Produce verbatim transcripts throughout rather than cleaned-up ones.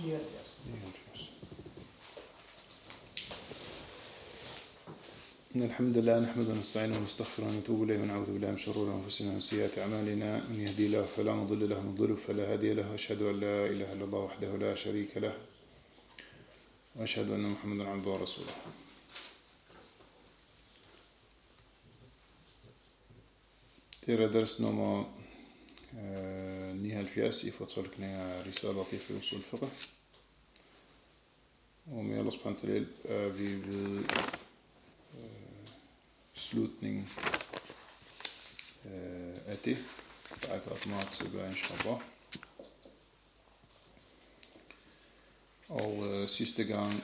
nioghalvfjerds. إن الحمد لله نحمده ونستعينه ونستغفره ونتوب إليه ونعوذ بالله من شرور أنفسنا ومن سيئات أعمالنا من يهدي الله فلا مضل له ومن يضلل فلا هادي له وأشهد أن لا إله إلا الله وحده لا شريك له وأشهد أن محمدا عبده ورسوله. Det er ders nummer nioghalvfjerds i fortolkning af Risalati fi Usul Fiqh. Og med Allahs pantalel er vi ved øh, slutningen øh, af det. Der er ikke ret meget tilbage, inshallah. Og øh, sidste gang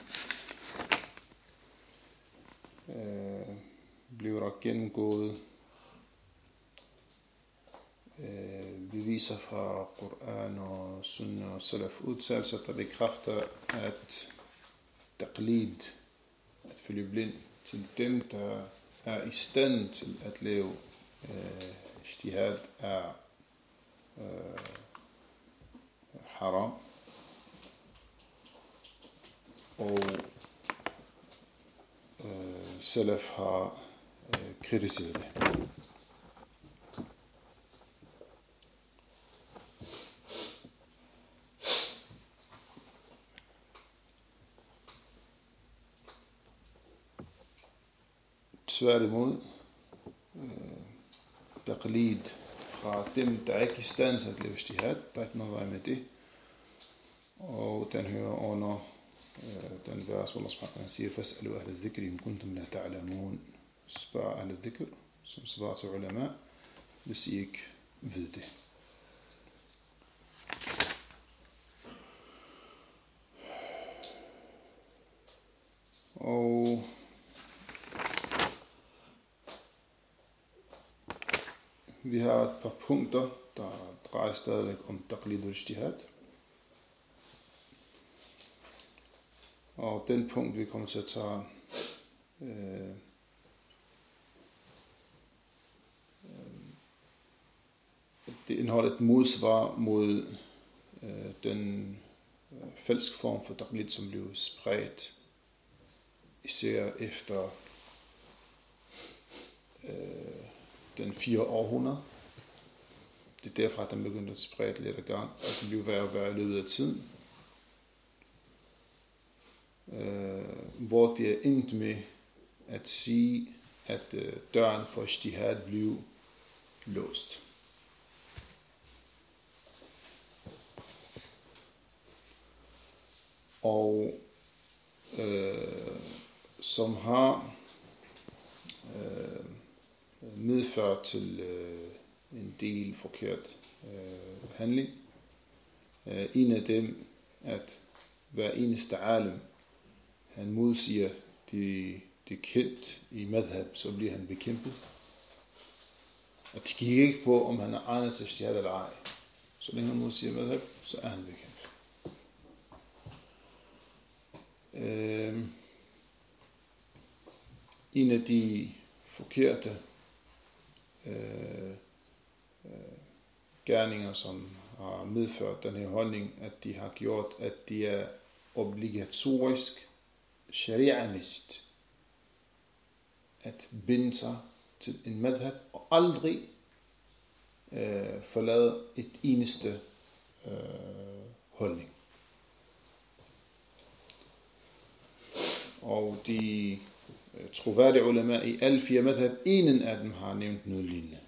øh, blev der gennemgået beviser fra Koran og Sunna og Salaf udtalelser, der bekræfter, at taqlid, at følge blind til dem, der er i stand til at lave øh, ijtihad, er øh, haram. Og øh, Salaf har øh, kritiseret det. Tværtimod, øh, taqlid fra dem, der er ikke i stand til at lave ijtihad, der er ikke noget vej med det. Og den hører under øh, den vers, hvor Allah subhanahu siger, فَاسْأَلُوا أَهْلَ الذِّكْرِ إِن كُنْتُمْ لَا تَعْلَمُونَ. Spørg أهل الذِّكْر, som svar til ulama, hvis I ikke ved det. Og vi har et par punkter, der drejer stadigvæk om taqlid og ijtihad. Og den punkt, vi kommer til at tage, øh, det indeholder et modsvar mod øh, den øh, falsk form for taqlid, som blev spredt, især efter øh, den fire århundrede. Det er derfra, at den begyndte at sprede lidt af gang, og den blev værre og værre i løbet af tiden. Øh, hvor det er endt med at sige, at øh, døren for ijtihad blev låst. Og øh, som har øh, medført til øh, en del forkert øh, handling. Øh, en af dem, at hver eneste alim, han modsiger det, det kendt i madhab, så bliver han bekæmpet. Og det gik ikke på, om han er egnet til ijtihad eller ej. Så længe han modsiger madhab, så er han bekæmpet. Øh, en af de forkerte øh, øh, gerninger, som har medført den her holdning, at de har gjort, at det er obligatorisk sharia-mæssigt at binde sig til en madhab og aldrig øh, forlade et eneste øh, holdning. Og de øh, troværdige ulema i alle fire madhab, ingen af dem har nævnt noget lignende.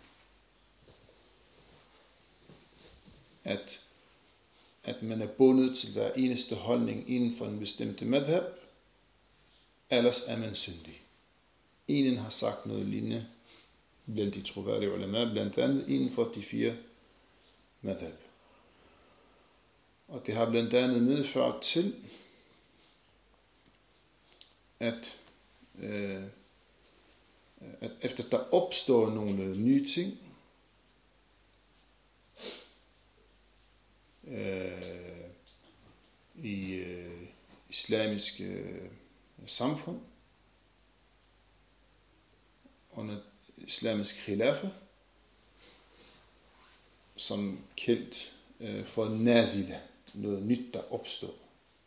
At, at man er bundet til hver eneste holdning inden for en bestemt madhab, ellers er man syndig. Ingen har sagt noget lignende blandt de troværdige ulema, blandt andet inden for de fire madhab. Og det har blandt andet medført til, at, øh, at efter der opstår nogle nye ting, øh, i øh, islamiske øh, samfund, under islamisk khilafa, som kendt øh, for nazila, noget nyt der opstår.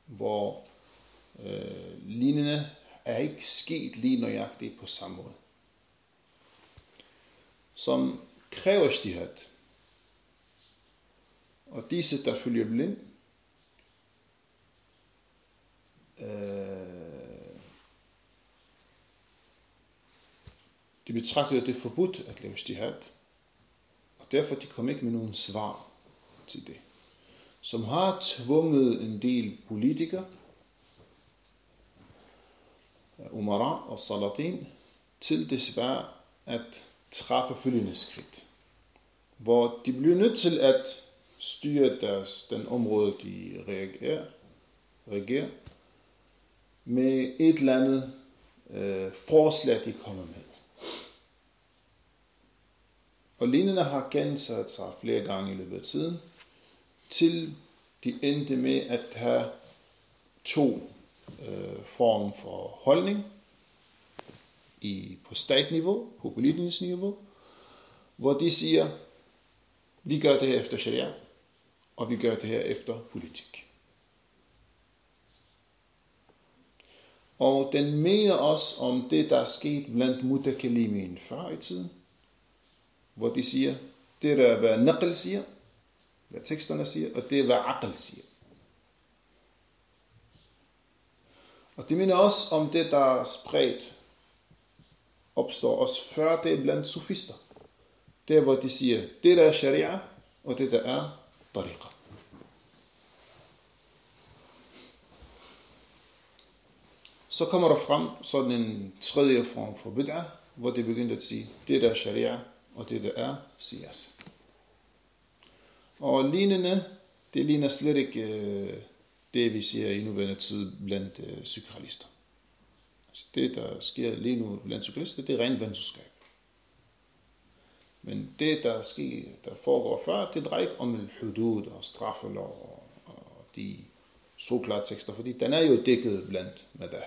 hvor øh, lignende er ikke sket lige nøjagtigt på samme måde. Som kræver ijtihad. Og disse, der følger blind, øh, de betragter, at det er forbudt at lave ijtihad. Og derfor de kom ikke med nogen svar til det. Som har tvunget en del politikere, umara og salatin, til desværre at træffe følgende skridt. Hvor de bliver nødt til at styre deres, den område, de reagerer, reagerer med et eller andet øh, forslag, de kommer med. Og lignende har gensat sig flere gange i løbet af tiden, til de endte med at have to øh, former for holdning i, på statsniveau, på politisk niveau, hvor de siger, vi gør det her efter sharia, og vi gør det her efter politik. Og den mener også om det, der er sket blandt mutakalimin før i tiden, hvor de siger, det er hvad naql siger, hvad teksterne siger, og det er hvad aql siger. Og det mener også om det, der er spredt, opstår også før det blandt sofister. Det er, hvor de siger, det der er sharia, og det der er tariqa. Så kommer der frem sådan en tredje form for bid'ah, hvor de begynder at sige, det der er sharia, og det der er siyasa. Og lignende, det ligner slet ikke øh, det, vi ser i nuværende tid blandt øh, psykoanalyster. Altså det, der sker lige nu blandt psykoanalyster, det er rent videnskab. Men det, der sker, der foregår før, det drejer ikke om al-hudud og straffelov og, og de såklare tekster, fordi den er jo dækket blandt madhab.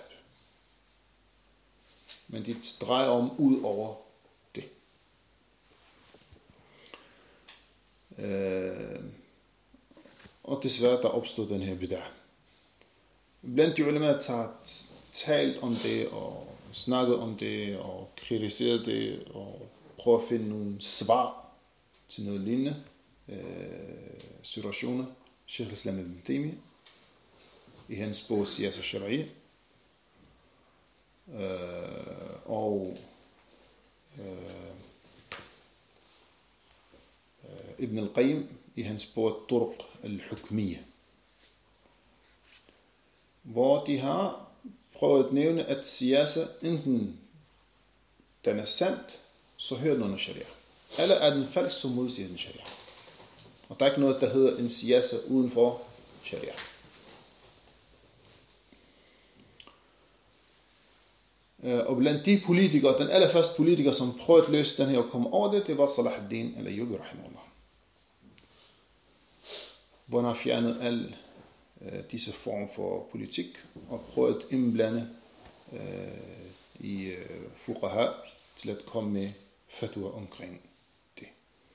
Men det drejer om ud over det. Øh, og desværre der opstod den her bid'ah. Blandt de ulema har talt om det og snakket om det og kritiseret det og prøvet at finde nogle svar til noget lignende øh, situationer. Sheikh al-Islam ibn Taymiyyah i hans bog Siyasa al-Shar'iyya øh, og øh, Ibn al-Qayyim i hans bog Turuq al-Hukmiyya, hvor de har prøvet at nævne, at siyasa enten den er sandt, så hører den under sharia, eller er den falsk, så modsiger den sharia. Og der er ikke noget, der hedder en siyasa uden for sharia. Og blandt de politikere, den allerførste politiker, som prøvede at løse den her og komme over det, det var Salah ad-Din al-Ayyubi rahimahullah. Hvor han har fjernet alle øh, disse former for politik og prøvet at indblande øh, i øh, fuqaha til at komme med fatwa omkring det.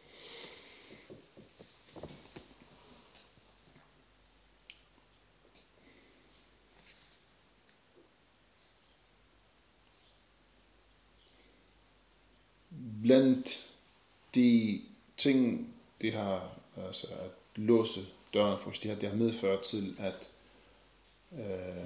Blandt de ting, de har altså at låse døren for, det har, det har medført til, at øh,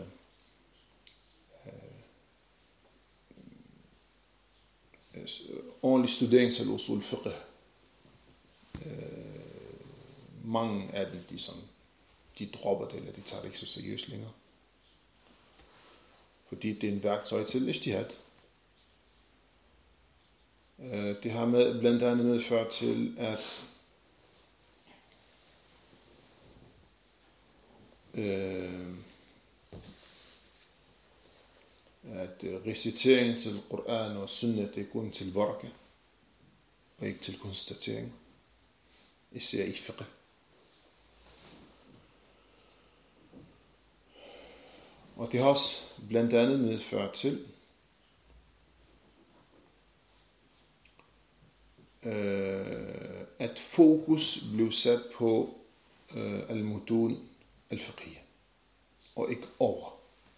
øh, ordentlig studering til usul fiqh. Øh, mange af dem, de, som, de dropper det, eller de tager det ikke så seriøst længere. Fordi det er en værktøj til ijtihad. Øh, det har med, blandt andet medført til, at øh, at recitering til Koran og Sunnah, det er kun til baraka og ikke til konstatering, især i fiqh. Og det har også blandt andet medført til øh, at fokus blev sat på øh, al-mutun al-fiqhiyya og ikke over.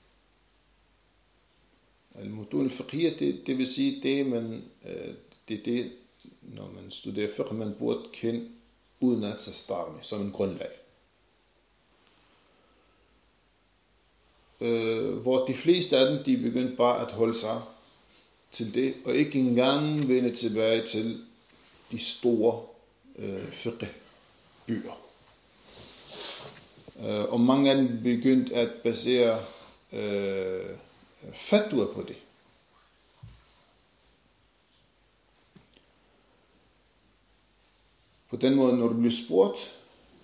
Al-mutun al-fiqhiyya, det, det vil sige, det, man, det er det, når man studerer fiqh, man burde kende uden at tage starte med, som en grundlag. Øh, hvor de fleste af dem, de begyndte bare at holde sig til det, og ikke engang vende tilbage til de store øh, fiqh-bøger. Øh, og mange af dem begyndte at basere øh, fatwa på det. På den måde, når du bliver spurgt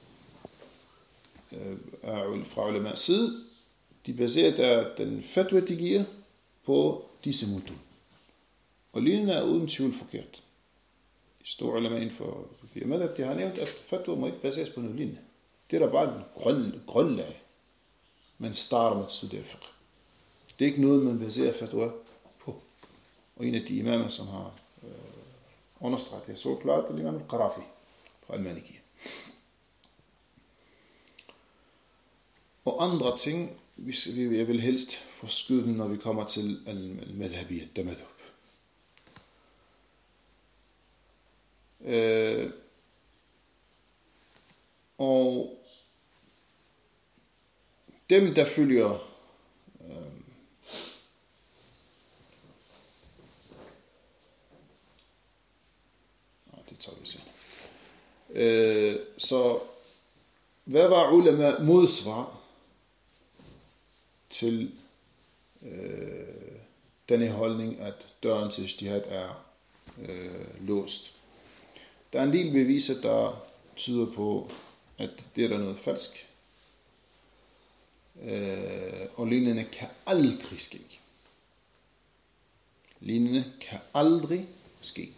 øh, fra ulama's side, de baserer der den fatwa, de giver på disse mutun. Og lignende er uden tvivl forkert. De store ulama inden for fire madhab, de har nævnt, at fatwa må ikke baseres på noget lignende. Det er der bare et grund, grundlag, man starter med at studere fiqh. Det er ikke noget, man baserer fatwa på. Og en af de imamer, som har øh, understreget det så klart, det er Imam al-Qarafi fra al-Maliki. Og andre ting, jeg vil helst forskyde dem, når vi kommer til al-madhabiyat, der madhab. Øh, og dem, der følger øh, det tager vi senere. Øh, så hvad var ulama modsvar til øh, denne holdning, at døren til ijtihad er øh, låst? Der er en del beviser, der tyder på, at det er der noget falsk. Øh, og lignende kan aldrig ske. Lignende kan aldrig ske.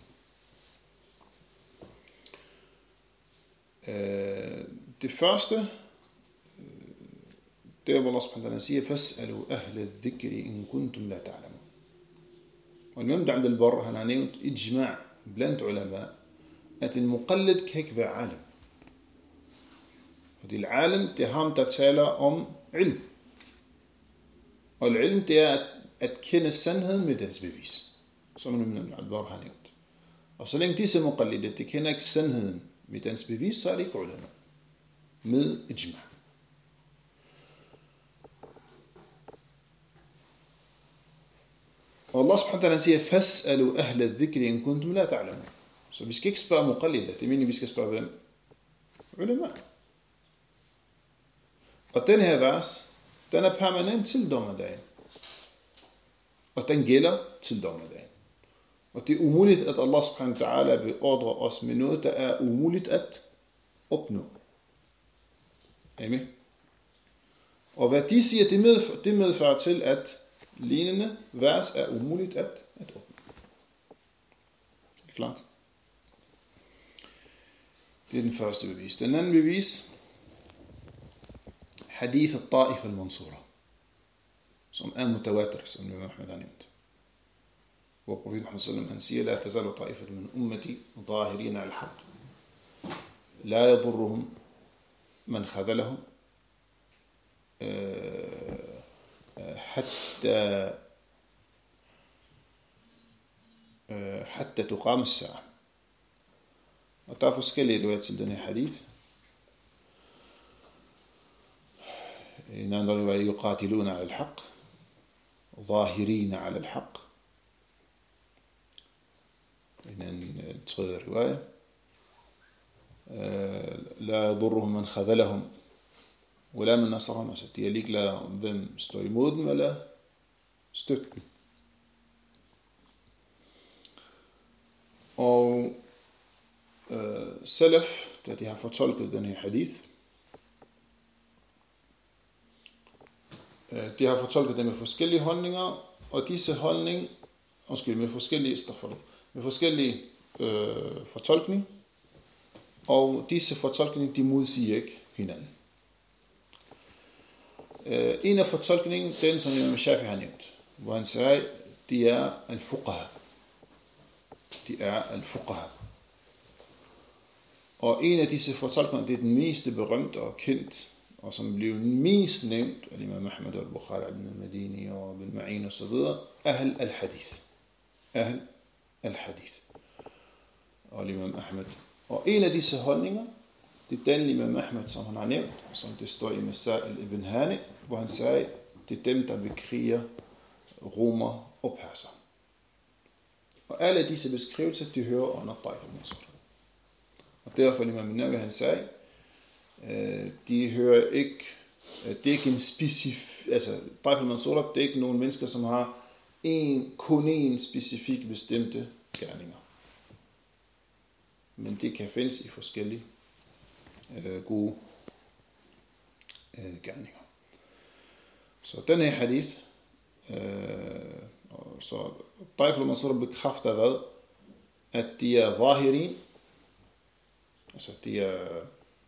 Øh, det første, det er, hvor Allah subhanahu wa ta'ala siger, فَاسْأَلُوا أَهْلَ الذِّكْرِ إِن كُنْتُمْ لَا تَعْلَمُونَ. Og Imam Abd al-Barr, han har nævnt ijma' blandt ulama, at en muqallid kan ikke være alim. Fordi al-alim, det er ham, der taler om ilm. Og ilm, det er at, at kende sandheden med dens bevis. Som Imam Abd al-Barr har nævnt. Og så længe disse muqallider, de kender ikke sandheden med dens bevis, så er det ikke ulama. Med ijma'. Og Allah subhanahu wa ta'ala siger, فَاسْأَلُوا أَهْلَ الذِّكْرِ إِن كُنْتُمْ لَا تَعْلَمُونَ. Så vi skal ikke spørge muqallider, det mener vi skal spørge hvem? Ulama. Og den her vers, den er permanent til dommedagen. Og den gælder til dommedagen. Og det er umuligt, at Allah subhanahu wa ta'ala beordrer os med noget, der er umuligt at opnå. Amen. Og hvad de siger, det medfører, det medfører til, at lignende vers er umuligt at, at opnå. Det er klart. Det er den første bevis. Den anden bevis, hadith al-Ta'if al-Mansura, som er mutawatir, som Imam Ahmed har nævnt. Hvor profeten Muhammad sallallahu alaihi wasallam, han siger, la tazalu ta'ifatu min ummati zahirina al-haq. La yadurruhum man khadalahum حتى حتى تقام الساعة. Og der er forskellige riwayat til denne hadith. En anden riwayat, yuqatiluna ala al-haq, zahirina ala al-haq. En anden tredje riwayat, la yadurruhum man khadalahum ولا من نصرهم, altså de er ligeglade om hvem står imod dem eller støtter dem. Og øh, Salaf, da de har fortolket den her hadith, øh, de har fortolket det med forskellige holdninger, og disse holdninger, undskyld, med forskellige stoffer, med forskellige øh, fortolkning, og disse fortolkninger, de modsiger ikke hinanden. Uh, en af fortolkningen, den som Imam Shafi har nævnt, hvor han siger, de er al-fuqaha. De er al-fuqaha. Og en af disse fortolkninger, det er den mest berømte og kendt og som blev mest nævnt af Imam Ahmad og Bukhari al-Madini og Ibn Ma'in og så videre, Ahl al-Hadith. Ahl al-Hadith. Og Imam Ahmad. Og en af disse holdninger, det er den Imam Ahmad, som han har nævnt, som det står i Masail ibn Hani, hvor han sagde, det er dem, der bekriger romer og perser. Og alle disse beskrivelser, de hører under Taif al-Mansur. Og derfor Imam Nawawi, han sagde, de hører ikke, det er ikke en specifik, altså Taif al-Mansur, det er ikke nogen mennesker, som har en, kun en specifik bestemte gerninger. Men det kan findes i forskellige øh, gode øh, gerninger. Så den her hadith, øh, så Taif al-Mansur bekræfter hvad? At de er zahirin, altså de er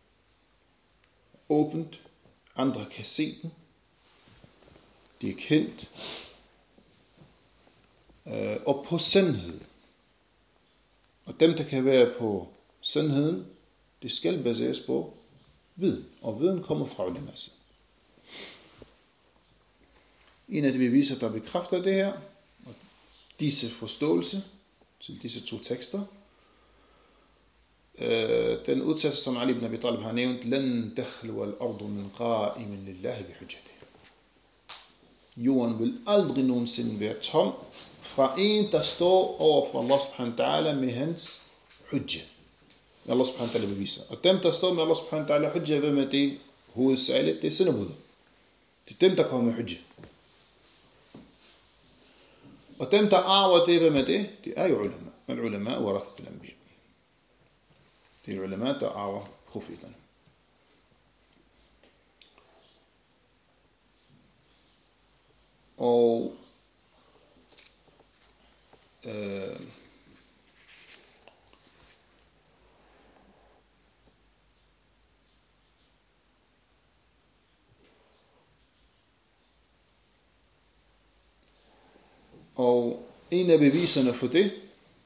åbent, andre kan se den, de er kendt, øh, og på sandhed. Og dem, der kan være på sandheden, det skal baseres på viden, og viden kommer fra ulema. En af de beviser, der bekræfter det her, og disse forståelse til disse to tekster, øh, den udtalelse, som Ali ibn Abi Talib har nævnt, لَنْ تَخْلُوَ الْأَرْضُ مِنْ قَائِمٍ لِلَّهِ بِحُجَّتِهِ. Jorden vil aldrig nogensinde være tom fra en, der står over for Allah subhanahu wa ta'ala med hans hujja. Allah subhanahu wa ta'ala beviser. Og dem, der står med Allah subhanahu wa ta'ala hujja, hvem er det hovedsagligt? Det er syndebuder. Det er dem, der kommer med hujja. Og dem, der arver det, hvem er det? Det er jo ulema. Men ulema warathat al-anbiya. Det er ulema, der arver profeterne. Og øh, og en af beviserne for det,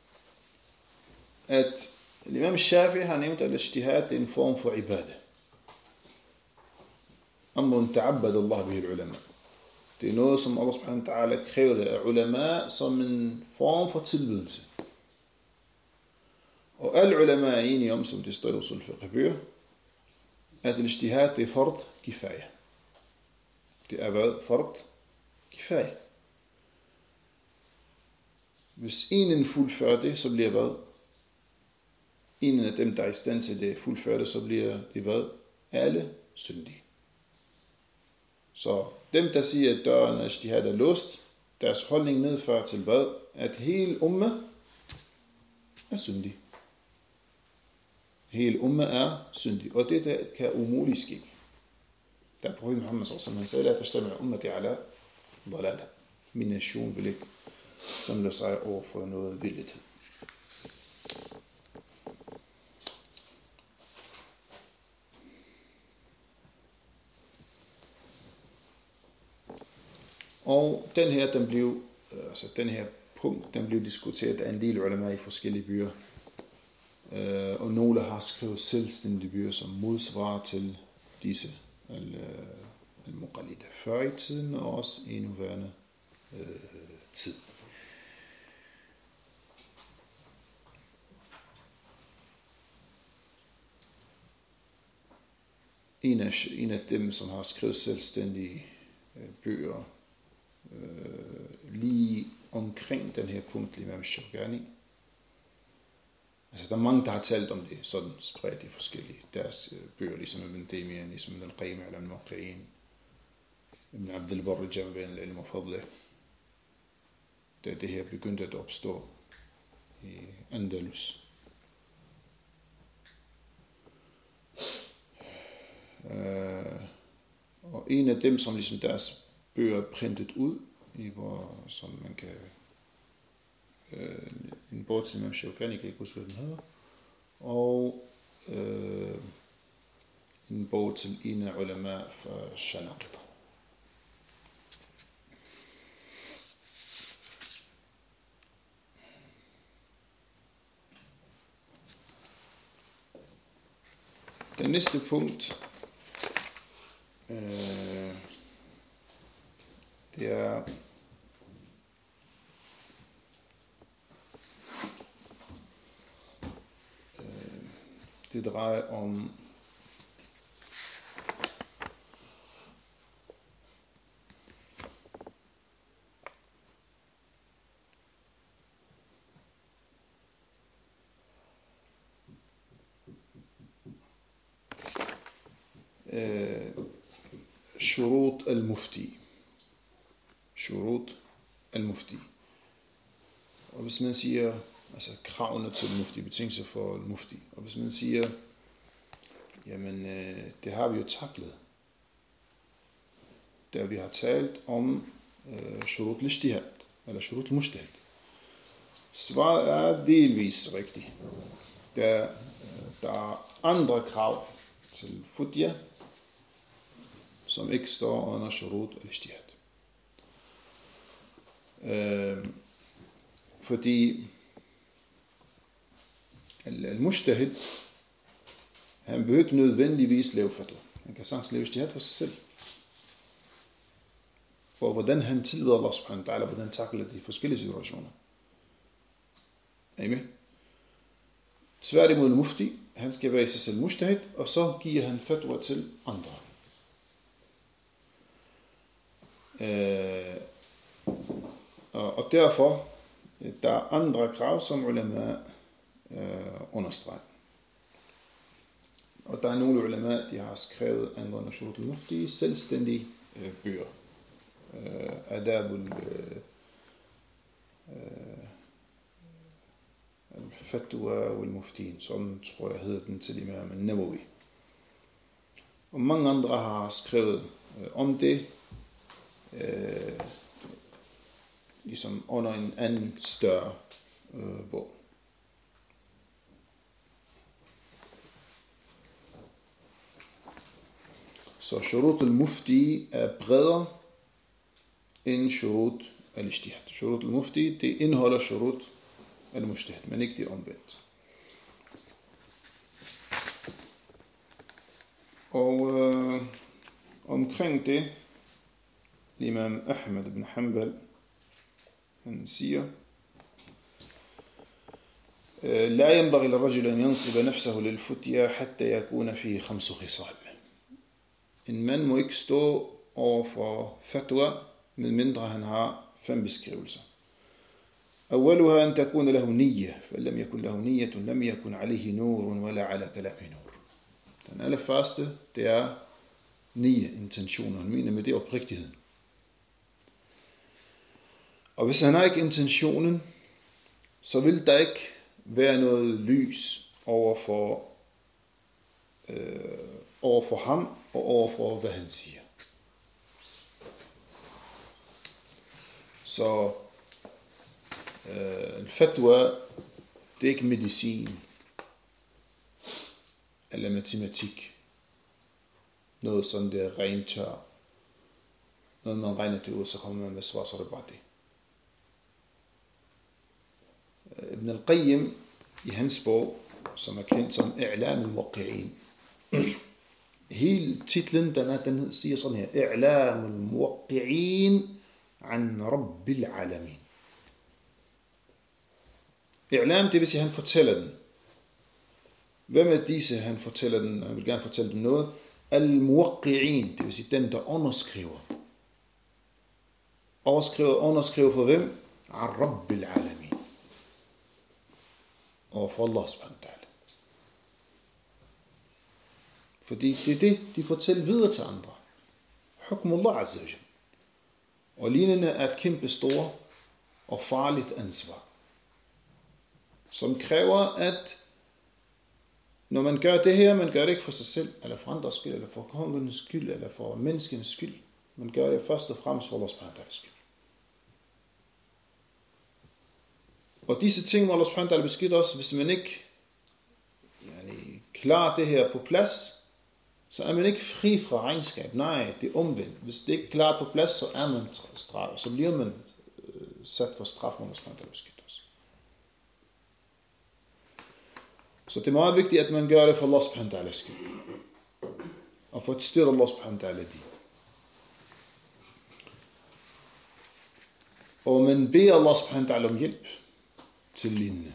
at Imam Shafi'i har nævnt, at ijtihad er en form for ibadah. Amrun ta'abbad Allah bihi al-ulama. Det er noget, som Allah subhanahu wa ta'ala kræver af ulama som en form for tilbydelse. Og alle ulama er enige om, som det står i usul fiqh, at ijtihad det er fard kifaya. Det er hvad? Fard kifaya. Hvis en fuldfører det, så bliver hvad? En af dem, der er i stand til det fuldfører det, så bliver det hvad? Alle syndige. Så dem, der siger, at døren af ijtihad er låst, deres holdning medfører til hvad? At hele umma er syndig. Hele umma er syndig. Og det der kan umuligt ske. Der er profeten Muhammad, som han sagde, at der stemmer ummati ala dalala. Min nation vil ikke samle sig over for noget vildhed. Og den her, den blev, altså den her punkt, den blev diskuteret af en del ulema i forskellige byer. Og nogle har skrevet selvstændige byer, som modsvarer til disse al-muqallida før i tiden, og også i nuværende øh, tid. En af, en af dem, som har skrevet selvstændige øh, bøger, øh, lige omkring den her punkt, Imam Shawkani. Altså, der er mange, der har talt om det, sådan spredt i forskellige deres øh, bøger, ligesom Ibn Taymiyyah, ligesom Ibn al-Qayyim al-Muqayyin, Ibn Abd al-Barr al-Jawzi al-Ilm al-Fadl. Da det her begyndte at opstå i Andalus. Uh, og en af dem, som ligesom deres bøger er printet ud, i hvor, som man kan, uh, en bog til Imam Shawkani, jeg kan ikke huske, hvad den hedder, og uh, en bog til en af ulema fra Shanaqita. Den næste punkt, øh, det er øh, det drejer om شروط المفتي. شروط المفتي. Og hvis man siger, altså kravene til mufti, betingelser for mufti, og hvis man siger, jamen øh, det har vi jo taklet, da vi har talt om øh, shurut al-ijtihad, eller shurut al-mujtahid. Svaret er delvis rigtigt. Der, øh, der er andre krav til futya, som ikke står under shurut al-ijtihad. Øh, fordi al-mujtahid, han behøver ikke nødvendigvis lave fatwa. Han kan sagtens lave ijtihad for sig selv. For hvordan han tilbeder Allah subhanahu wa ta'ala, hvordan takler de forskellige situationer. Er I med? Tværtimod mufti, han skal være i sig selv mujtahid, og så giver han fatwa til andre. Øh, og derfor, der er andre krav, som ulema øh, understreger. Og der er nogle ulema, de har skrevet angående shurut al-mufti selvstændige øh, bøger. Øh, Adabul øh, al-fatwa wal-muftin, som tror jeg hedder den til imam al-Nawawi. Og mange andre har skrevet øh, om det, øh, ligesom under en anden større øh, bog. Så shurut al-mufti er bredere end shurut al-ijtihad. Shurut al-mufti, det indeholder shurut al-mujtahid, men ikke det omvendt. Og øh, omkring det, imam Ahmad ibn Hanbal, han siger, لا ينبغي للرجل أن ينصب نفسه للفتيا حتى يكون فيه خمس خصال. En mand må ikke stå over for fatwa, med mindre han har fem beskrivelser. أولها أن تكون له نية فلم يكن له نية لم يكن عليه نور ولا على كلامه نور. Den allerførste, det er niyya, intentioner. Han mener med det oprigtigheden. Og hvis han har ikke intentionen, så vil der ikke være noget lys over for, øh, over for ham og over for, hvad han siger. Så øh, fatwa, det er ikke medicin eller matematik. Noget sådan der rent tør. Noget man regner det ud, så kommer man med svar, så er det bare det. Ibn al-Qayyim i hans bog, som er kendt som I'lam al-Muwaqqi'in. Hele titlen, den, er, den siger sådan her: I'lam al-Muwaqqi'in an Rabbil Alamin. I'lam, det vil sige, han fortæller den. Hvem er disse, han fortæller den? Han vil gerne fortælle dem noget. Al-Muwaqqi'in, det vil sige den, der underskriver. Overskriver, underskriver for hvem? An Rabbil Alamin. Og for Allah subhanahu wa ta'ala. Fordi det er det, de fortæller videre til andre. Hukmullah azza wa jalla. Og lignende er et kæmpe stort og farligt ansvar, som kræver, at når man gør det her, man gør det ikke for sig selv, eller for andres skyld, eller for kongernes skyld, eller for menneskens skyld. Man gør det først og fremmest for Allah subhanahu wa ta'ala skyld. Og disse ting må Allah subhanahu wa ta'ala beskytte os, hvis man ikke yani, klarer det her på plads, så er man ikke fri fra regnskab. Nej, det er omvendt. Hvis det ikke er klart på plads, så er man straf, så bliver man øh, sat for straf, må Allah subhanahu wa ta'ala beskytte os. Så det er meget vigtigt, at man gør det for Allah subhanahu wa ta'ala skyld. og for at støtte Allah subhanahu wa ta'ala din. Og man beder Allah subhanahu wa ta'ala om hjælp til lignende.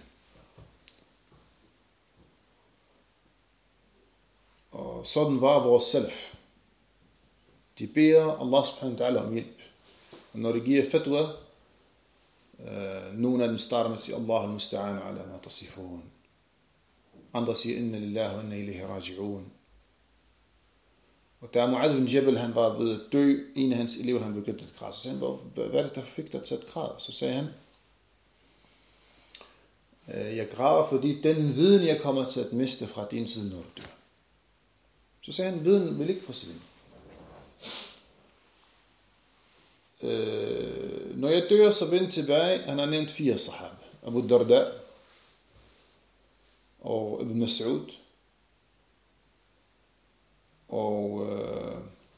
Og sådan var vores salaf. De beder Allah subhanahu wa ta'ala om hjælp. Og når de giver fatwa, øh, nogle af dem starter med at sige, Allah al-musta'an ala ma tasifun. Andre siger, inna lillahi wa inna ilayhi raji'un. Og da Mu'adh bin Jabal, han var ved at dø, en af hans elever, han begyndte at græde. Så sagde han, hvad er det, der fik dig til at græde? Så sagde han, jeg græder, fordi den viden, jeg kommer til at miste fra din side, når du dør. Så sagde han, viden vil ikke forsvinde. Øh, når jeg dør, så vend tilbage. Han har nævnt fire sahaba. Abu Darda og Ibn Mas'ud og øh,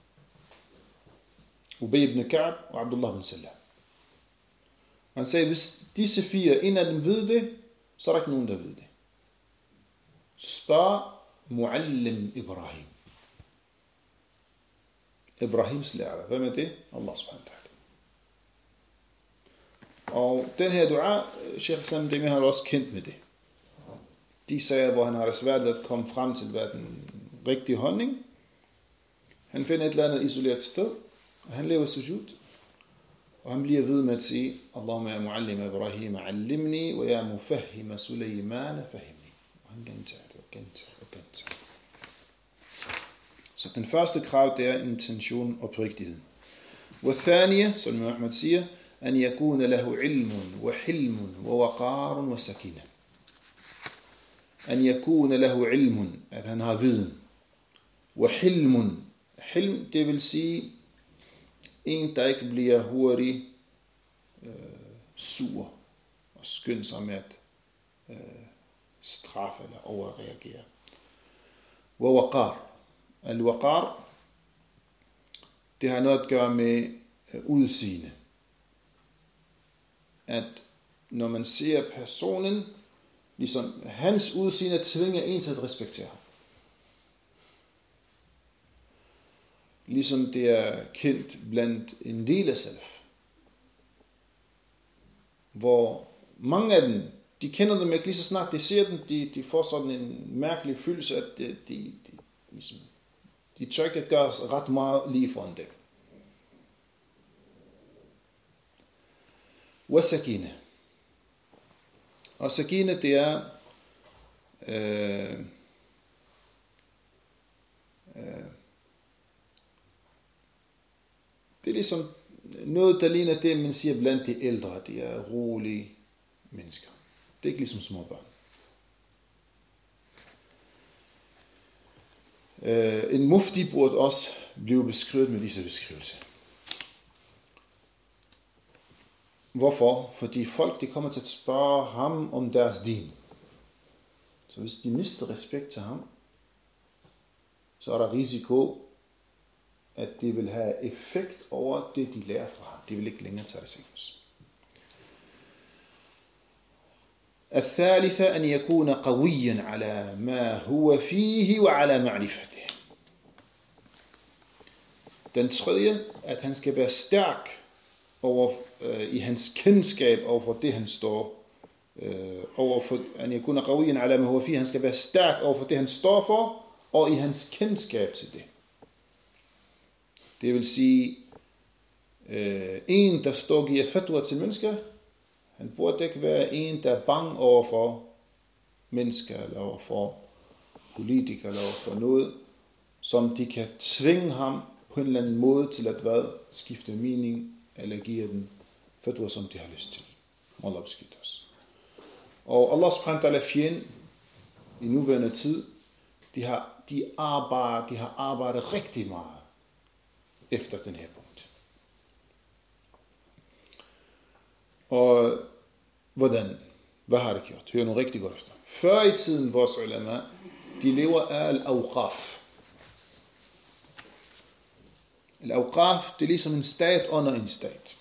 Ubay ibn Ka'b og Abdullah bin Salam. Han sagde, hvis disse fire, en af dem ved det, så er der ikke nogen, der ved det. Så spørg Muallim Ibrahim. Ibrahims lærer. Hvem er det? Allah subhanahu wa ta'ala. Og den her dua, Sheikh Islam Demi har også kendt med det. De sager, hvor han har det svært at komme frem til, hvad den rigtige holdning. Han finder et eller andet isoleret sted, og han lever sujud. Og han bliver ved med at sige, Allahumma ya muallim Ibrahim, allimni, og ya mufahhima Suleyman, fahimni. Og han gentager det, og gentager og gentager. Så den første krav, det er intention og oprigtighed. Og thaniya, som Muhammad siger, أن يكون له علم وحلم ووقار وسكينة. أن يكون له علم, at han har viden. وحلم, hilm, det vil sige en, der ikke bliver hurtigt øh, sur og skynder sig med at øh, straffe eller overreagere. ووقار, al-waqar, det har noget at gøre med øh, udseende. At når man ser personen, ligesom hans udseende tvinger en til at respektere ham. Ligesom det er kendt blandt en del af salaf. Hvor mange af dem, de kender dem ikke lige så snart de ser dem, de, de får sådan en mærkelig følelse, at de, de, de, ligesom, de tør ikke gøre ret meget lige foran dem. Og sakine. Og sakine, det er øh, øh, det er ligesom noget, der ligner det, man siger blandt de ældre. De er rolige mennesker. Det er ikke ligesom små børn. Øh, en mufti burde også blive beskrevet med disse beskrivelser. Hvorfor? Fordi folk, de kommer til at spørge ham om deres din. Så hvis de mister respekt til ham, så er der risiko, at det vil have effekt over det, de lærer fra ham. De vil ikke længere tage det seriøst. الثالثة أن يكون قويا على ما هو فيه وعلى معرفته. Den tredje, at han skal være stærk over, øh, i hans kendskab over for det, han står øh, over for. أن يكون قويا على ما هو فيه. Han skal være stærk over for det, han står for, og i hans kendskab til det. Det vil sige, øh, en, der står og giver fatwa til mennesker, han burde ikke være en, der er bange over for mennesker, eller over for politikere, eller over for noget, som de kan tvinge ham på en eller anden måde til at hvad, skifte mening, eller give den fatwa, som de har lyst til. Allah beskytter os. Og Allah subhanahu wa ta'ala fjende i nuværende tid, de har, de, arbejder, de har arbejdet rigtig meget efter den her punkt. Og hvordan? Hvad har det gjort? Hør nu rigtig godt efter. Før i tiden, vores ulama, de lever af al-awqaf. Al-awqaf, det er ligesom en stat under en stat.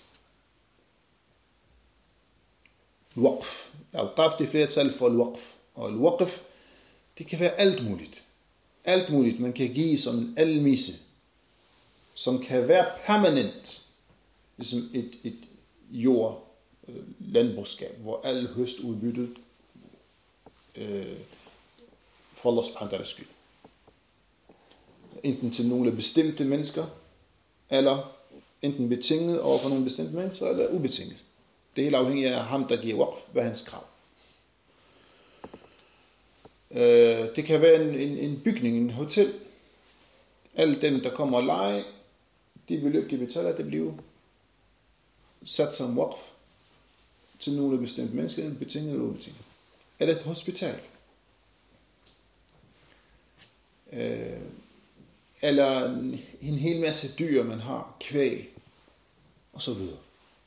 Al-waqf. Al-awqaf, det er flertal for al-waqf. Og al-waqf, det kan være alt muligt. alt muligt, man kan give som en almisse, som kan være permanent, ligesom et, et jord, øh, landbrugsskab, hvor al høstudbyttet øh, for Allah subhanahu wa ta'ala skyld. Enten til nogle bestemte mennesker, eller enten betinget over for nogle bestemte mennesker, eller ubetinget. Det er helt afhængigt af ham, der giver waqf, hvad er hans krav. Øh, det kan være en, en, en bygning, en hotel. Alle dem, der kommer og leger, de beløb, de betaler, det bliver sat som waqf til nogle bestemte mennesker, enten betinget eller ubetinget. Eller et hospital. Øh, eller en, en hel masse dyr, man har, kvæg, og så videre.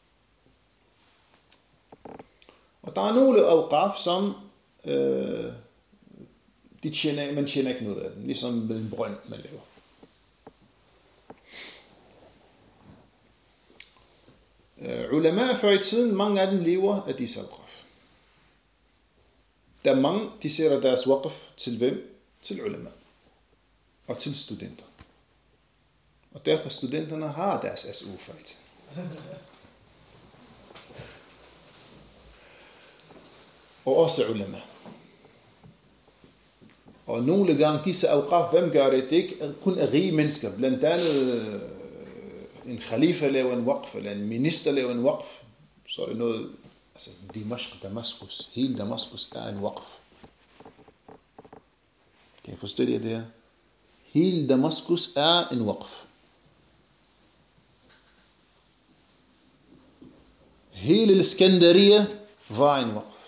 Og der er nogle awqaf, som øh, de tjener, man tjener ikke noget af den, ligesom med en brønd, man laver. Øh, ulama før i tiden, mange af dem lever af disse awqaf. Der er mange, de sætter deres waqf til hvem? Til ulama. Og til studenter. Og derfor studenterne har deres S U før i tiden. Og også ulama. Og nogle gange disse awqaf, hvem gør det? Det ikke kun er rige mennesker. Blandt andet en khalifa laver en waqf, eller en minister laver en waqf. Så er det noget, altså Dimashq, Damaskus, hele Damaskus er en waqf. Kan jeg forstå det her? Hele Damaskus er en waqf. Hele Iskandariya var en waqf.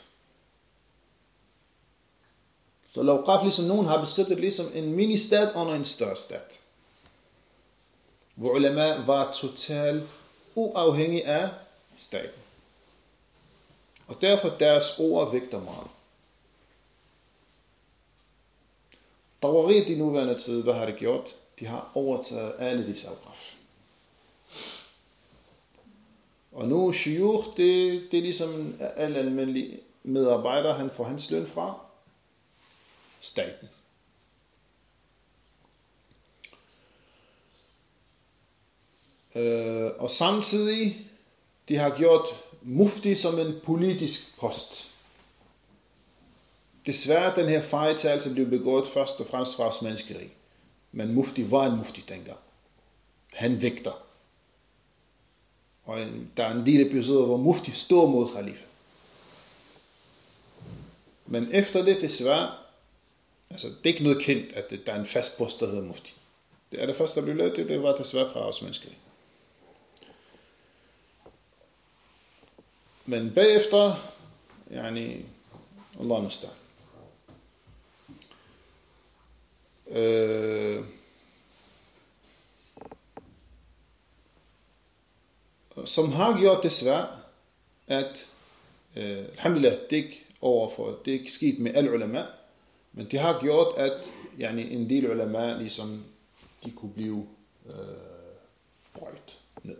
Så Awqaf, ligesom nogen har beskrevet det, ligesom en mini-stat under en større stat. Hvor ulama var totalt uafhængig af staten. Og derfor deres ord vægter meget. Tawarit i nuværende tid, hvad har det gjort? De har overtaget alle disse awqaf. Og nu shuyukh, det, det er ligesom alle almindelige medarbejdere, han får hans løn fra staten. Øh, og samtidig, de har gjort mufti som en politisk post. Desværre den her fejltagelse blev begået først og fremmest fra Osmanske Rige. Men mufti var en mufti dengang. Han vægter. Og en, der er en del episoder, hvor mufti står mod khalifa. Men efter det desværre, altså det er ikke noget kendt, at der er en fast post, der hedder mufti. Det er det første, der blev lavet, det, det var desværre fra Osmanske Rige. Men bagefter, yani, Allah nustan. Øh, som har gjort desværre, at øh, alhamdulillah, det er ikke overfor, det er ikke sket med alle ulama, men det har gjort, at yani, en del ulama, ligesom, de kunne blive øh, brøjt ned.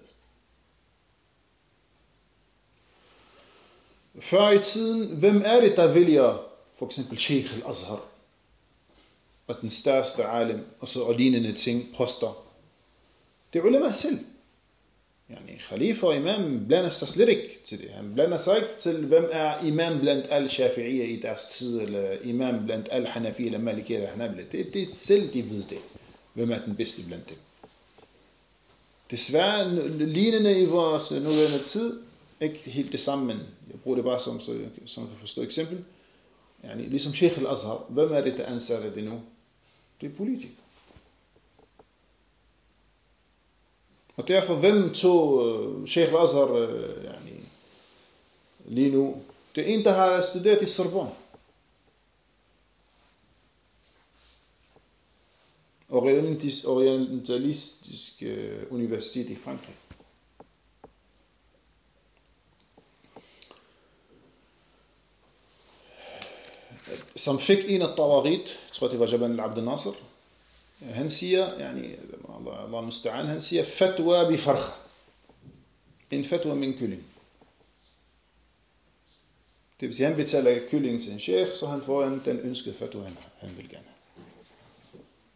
Før i tiden, hvem er det, der vælger for eksempel Sheikh al-Azhar og den største alim og så og lignende ting, poster? Det er ulama selv. Yani, khalifa og imam blander sig slet ikke til det. Han blander sig ikke til, hvem er imam blandt al-Shafi'iyya i deres tid, eller imam blandt al-Hanafi eller Maliki eller Hanabila. Det, det er selv, de ved det. Hvem er den bedste blandt dem? Desværre, lignende i vores nuværende tid, ikke helt det samme, men jeg bruger det bare som, så, som at forstå eksempel. Yani, ligesom Sheikh al-Azhar, hvem er det, der ansætter det nu? Det er politikere. Og derfor, hvem tog uh, Sheikh al-Azhar uh, yani, lige nu? Det er en, der har studeret i Sorbonne. Orientalistisk, orientalistisk uh, universitet i Frankrig. Som fik en af Tawarit, jeg tror det var Jabal Abdel Nasser, han siger, yani, Allah musta'an, han siger, fatwa bi farkha. En fatwa med en kylling. Det vil sige, han betaler kyllingen til en sheikh, så han får den ønskede fatwa, han, han vil gerne.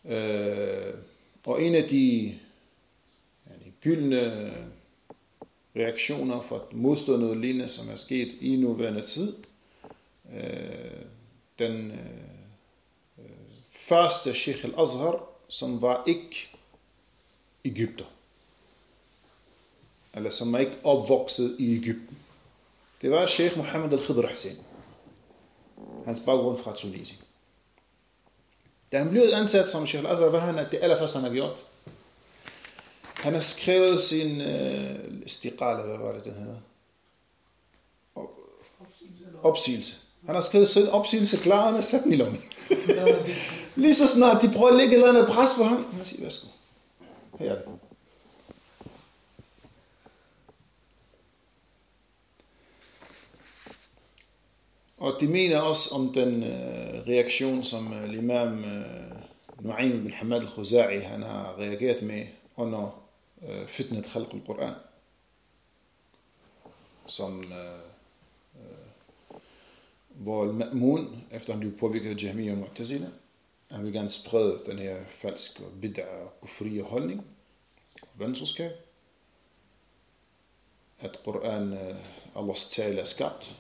Øh, og en af de yani, gyldne reaktioner for at modstå noget lignende, som er sket i nuværende tid, øh, den øh, første Sheikh al-Azhar, som var ikke Egypter, eller som var ikke opvokset i Egypten. Det var Sheikh Mohammed al-Khidr Hussein. Hans baggrund fra Tunesien. Da han blev ansat som Sheikh al-Azhar, var han, at det allerførste han har gjort. Han har skrevet sin uh, istiqala, hvad var det, den hedder? Opsigelse. Han har skrevet sin opsigelse klar, og han har sat den i lommen. Lige så snart de prøver at lægge et eller andet pres på ham, han siger, værsgo. Her er det. Og de mener også om den øh, reaktion, som øh, imam øh, Nu'aym ibn Hamad al-Khuza'i, han har reageret med under øh, fitnet khalq al-Quran, som øh, øh, hvor al-Ma'mun, efter han blev påvirket af Jahmiya og Mu'tazila, han vil gerne sprede den her falske bid'a og kufriye holdning, venskab, at Quran, øh, Allahs tale er skabt.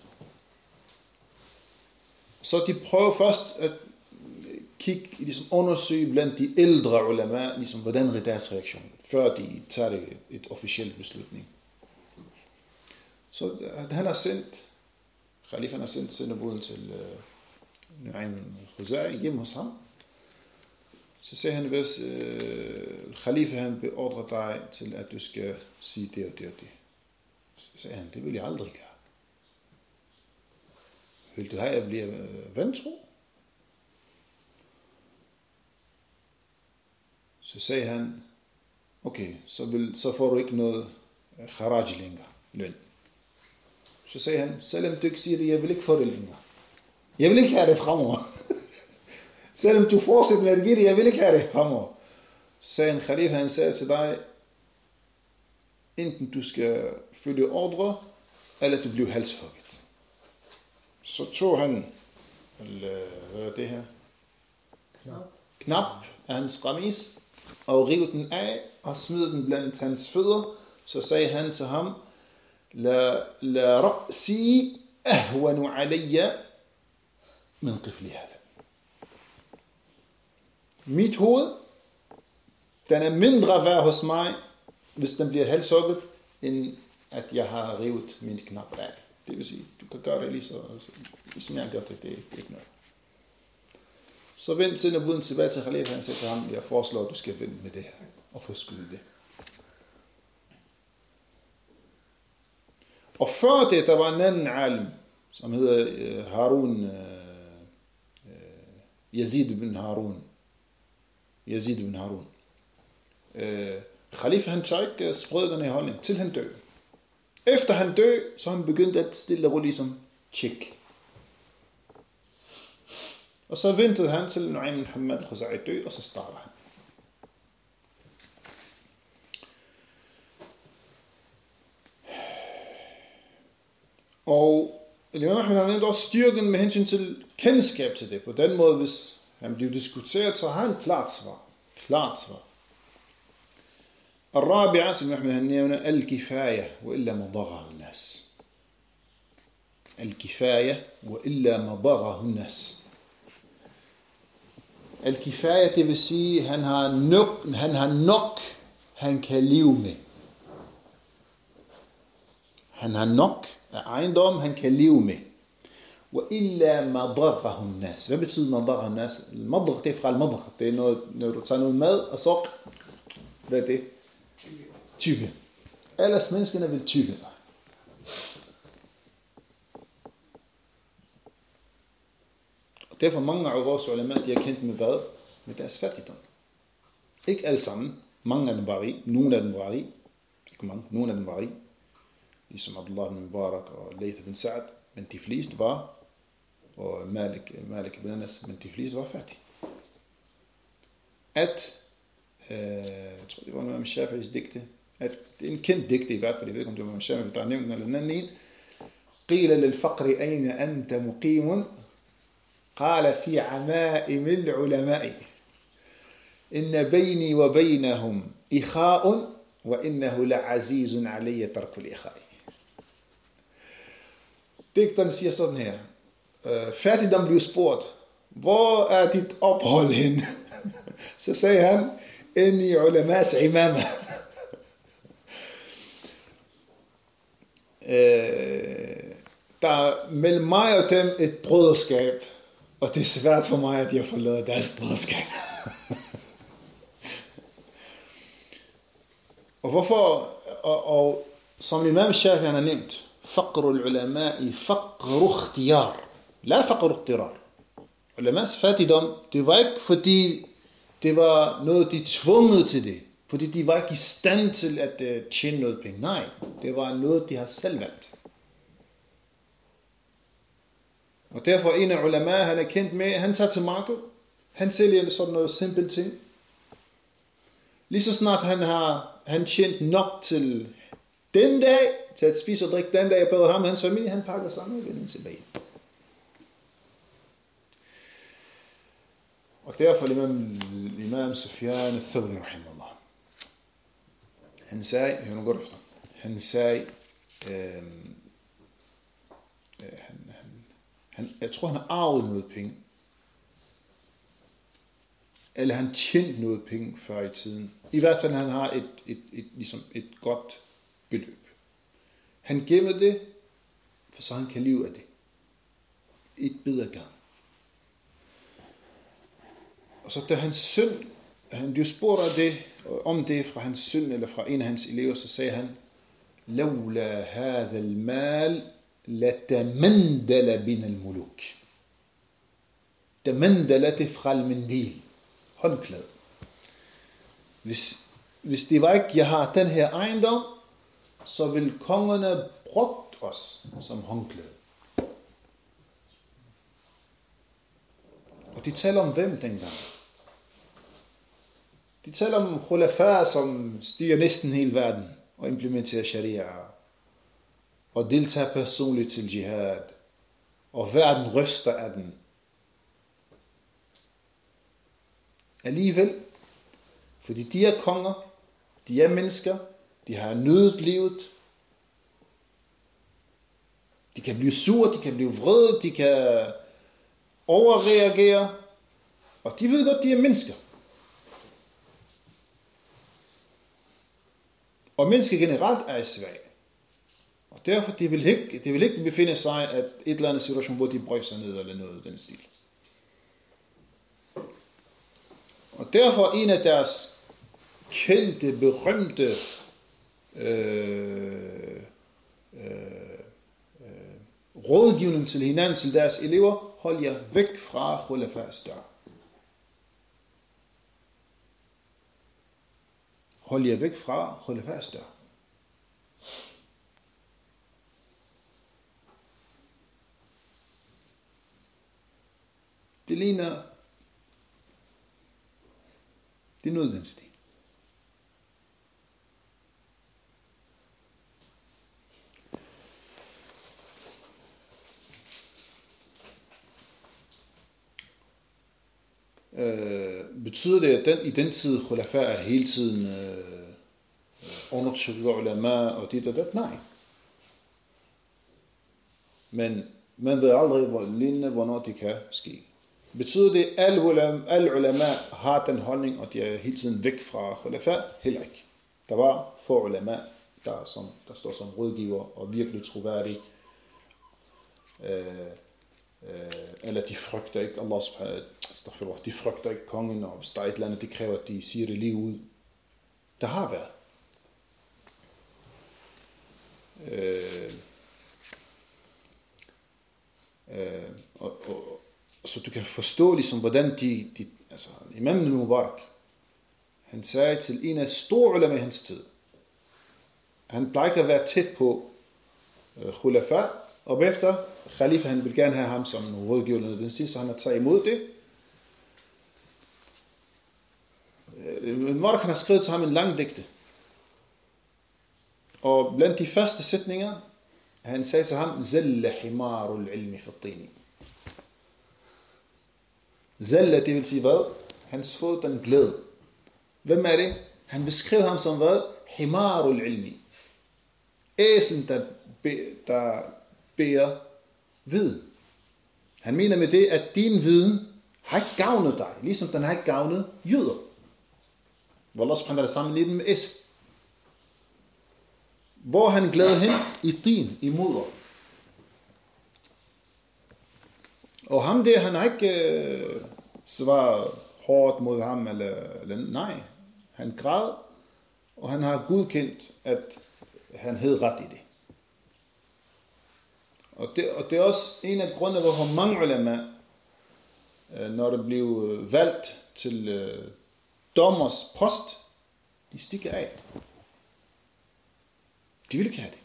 Så de prøver først at kigge, ligesom undersøge blandt de ældre ulama, ligesom hvordan er deres reaktion, før de tager det et officielt beslutning. Så han har sendt, Khalifaen har sendt sendebuden til uh, Nu'aym al-Khuza'i hjemme hos ham. Så sagde han, hvis uh, Khalifa han beordrer dig til, at du skal sige det og det og det. Så sagde han, det vil jeg aldrig gøre. Vil du have, at jeg bliver vantro? Så sagde han, okay, så, vil, så får du ikke noget kharaj længere, løn. Så sagde han, selvom du ikke siger det, jeg vil ikke få det længere. Jeg vil ikke have det fremover. Selvom du fortsætter med at give det, jeg vil ikke have det fremover. Så sagde han, Khalifa, han sagde til dig, enten du skal følge ordre, eller du bliver halshugget. Så tog han, hvad er det her? Knap. Knap af hans qamis, og rivede den af, og smed den blandt hans fødder. Så sagde han til ham, La, la ra'si ahwanu alayya min qifli hada. Mit hoved, den er mindre værd hos mig, hvis den bliver halshugget, end at jeg har rivet min knap af. Det vil sige, du kan gøre det lige så, ligesom jeg gør det, det er ikke noget. Så vend sendebuden tilbage til Khalifa, han siger til ham, jeg foreslår, at du skal vente med det her, og forskylde det. Og før det, der var en anden alim, som hedder Harun, uh, Yazid ibn Harun. Yazid ibn Harun. Uh, Khalifa, han tør ikke sprede den her holdning, til han døde. Efter han døde, så han begyndte at stille og roligt som tjek. Og så ventede han til Nu'aym ibn Hamad al-Khuza'i døde, og så startede han. Og Imam Ahmed har nævnt også styrken med hensyn til kendskab til det. På den måde, hvis han bliver diskuteret, så har han klart svar. Klart svar. الرابعة سمح من هنيونا الكفاية وإلا ما ضاغه الناس. الكفاية وإلا ما ضاغه الناس. الكفاية det vil sige han har nok, han har nok han kan leve med. Han har nok af ejendom han kan leve med. وإلا ما ضاغه الناس. Hvad betyder ما ضاغه الناس? المضغ det er fra المضغ. Det er noget, når du tager noget mad og så hvad er det? Tykke. Ellers menneskene vil tykke dig. Og derfor mange af vores ulema, de har kendt med hvad? Med deres fattigdom. Ikke alle sammen. Mange af dem var rig. Nogle af dem var rig. Ikke mange. Nogle af dem var rig. Ligesom Abdullah ibn Mubarak og Layth ibn Sa'd. Men de fleste var, og Malik, Malik ibn Anas, men de fleste var fattige. At jeg tror, det var noget med Shafi'is digte, at det er en kendt digte i hvert fald, jeg ved ikke, om det var med Shafi'i, der er nævnt eller en anden en. قِيلَ لِلْفَقْرِ أَيْنَ أَنْتَ مُقِيمٌ قَالَ فِي عَمَائِمِ الْعُلَمَاءِ. inna bayni wa baynahum ikha'un, wa innahu la'azizun alayya tarkul ikha'i. Digteren siger sådan her. Øh, fattigdom blev spurgt, hvor er dit ophold hen? Så sagde han, inni ulamas imama. øh, der er mellem mig og dem et broderskab, og det er svært for mig, at jeg forlader deres broderskab. og hvorfor, og, og som Imam Shafi han har nævnt, faqru al-ulama'i faqru ikhtiyar, la faqru iqtirar. Ulamas fattigdom, det var ikke fordi det var noget, de tvunget til det, fordi de var ikke i stand til at uh, tjene noget penge. Nej, det var noget, de har selv valgt. Og derfor en af ulama, han er kendt med, han tager til markedet, han sælger sådan noget simpelt ting. Lige så snart han har han tjent nok til den dag, til at spise og drikke den dag, både ham og hans familie, han pakker sammen og vender tilbage. Og derfor imam, imam Sufyan al-Thawri rahimahullah, han sagde, hør nu godt efter, han sagde, øh, han, han, han, jeg tror han har arvet noget penge, eller han tjent noget penge før i tiden. I hvert fald han har et, et, et, ligesom et godt beløb. Han gemmer det, for så han kan leve af det. Et bid ad gang. Og så da hans søn, han blev spurgt af det, om det fra hans søn eller fra en af hans elever, så sagde han, لولا هذا المال لتمندل بنا الملوك. تمندل det fra al-mindil, håndklæde. Hvis, hvis det var ikke, jeg har den her ejendom, så vil kongerne brugt os som håndklæde. Og de taler om hvem dengang? De taler om khulafa, som styrer næsten hele verden og implementerer sharia og deltager personligt til jihad, og verden ryster af den. Alligevel, fordi de er konger, de er mennesker, de har nydet livet, de kan blive sure, de kan blive vrede, de kan overreagere, og de ved godt, de er mennesker. Og mennesker generelt er svage. Og derfor de vil ikke, de vil ikke befinde sig at et eller andet situation, hvor de brøjer sig ned eller noget den stil. Og derfor en af deres kendte, berømte øh, øh, øh, rådgivning til hinanden, til deres elever, hold jer væk fra khulafas dør. Hold jer væk fra khulafas dør. Det ligner, det er noget den stil. Øh, betyder det, at den, i den tid khulafa er hele tiden øh, undertrykker ulama og dit og det? Nej. Men man ved aldrig, hvor lignende, hvornår det kan ske. Betyder det, at alle ulama, alle ulama har den holdning, og de er hele tiden væk fra khulafa? Heller ikke. Der var få ulama, der, som, der står som rådgiver og virkelig troværdige. Øh, eller de frygter ikke Allah subhanahu, de frygter ikke kongen, og hvis der er et eller andet, det kræver, at de siger det lige ud. Der har været. Øh, øh, og, og, så du kan forstå ligesom, hvordan de, de altså Imam al-Mubarak, han sagde til en af store ulama i hans tid, han plejer ikke at være tæt på øh, khulafa, og efter khalifa, han vil gerne have ham som rådgiver, den sidste, så han har taget imod det. Mubarak, han har skrevet til ham en lang digte. Og blandt de første sætninger, han sagde til ham, Zalla himarul ilmi fattini. Zalla, det vil sige hvad? Hans fod, den glæd. Hvem er det? Han beskrev ham som hvad? Himarul ilmi. Æsen, der, be, der bærer viden. Han mener med det, at din viden har ikke gavnet dig, ligesom den har ikke gavnet jøder. Wallah subhanahu wa ta'ala sammenligner den med æsen. Hvor han glæder hen? I din, i moder. Og ham der, han har ikke øh, svaret hårdt mod ham, eller, eller nej. Han græd, og han har godkendt, at han havde ret i det. Og det, og det er også en af grundene, hvorfor mange ulema, når det blev valgt til øh, dommers post, de stikker af. De vil ikke have det.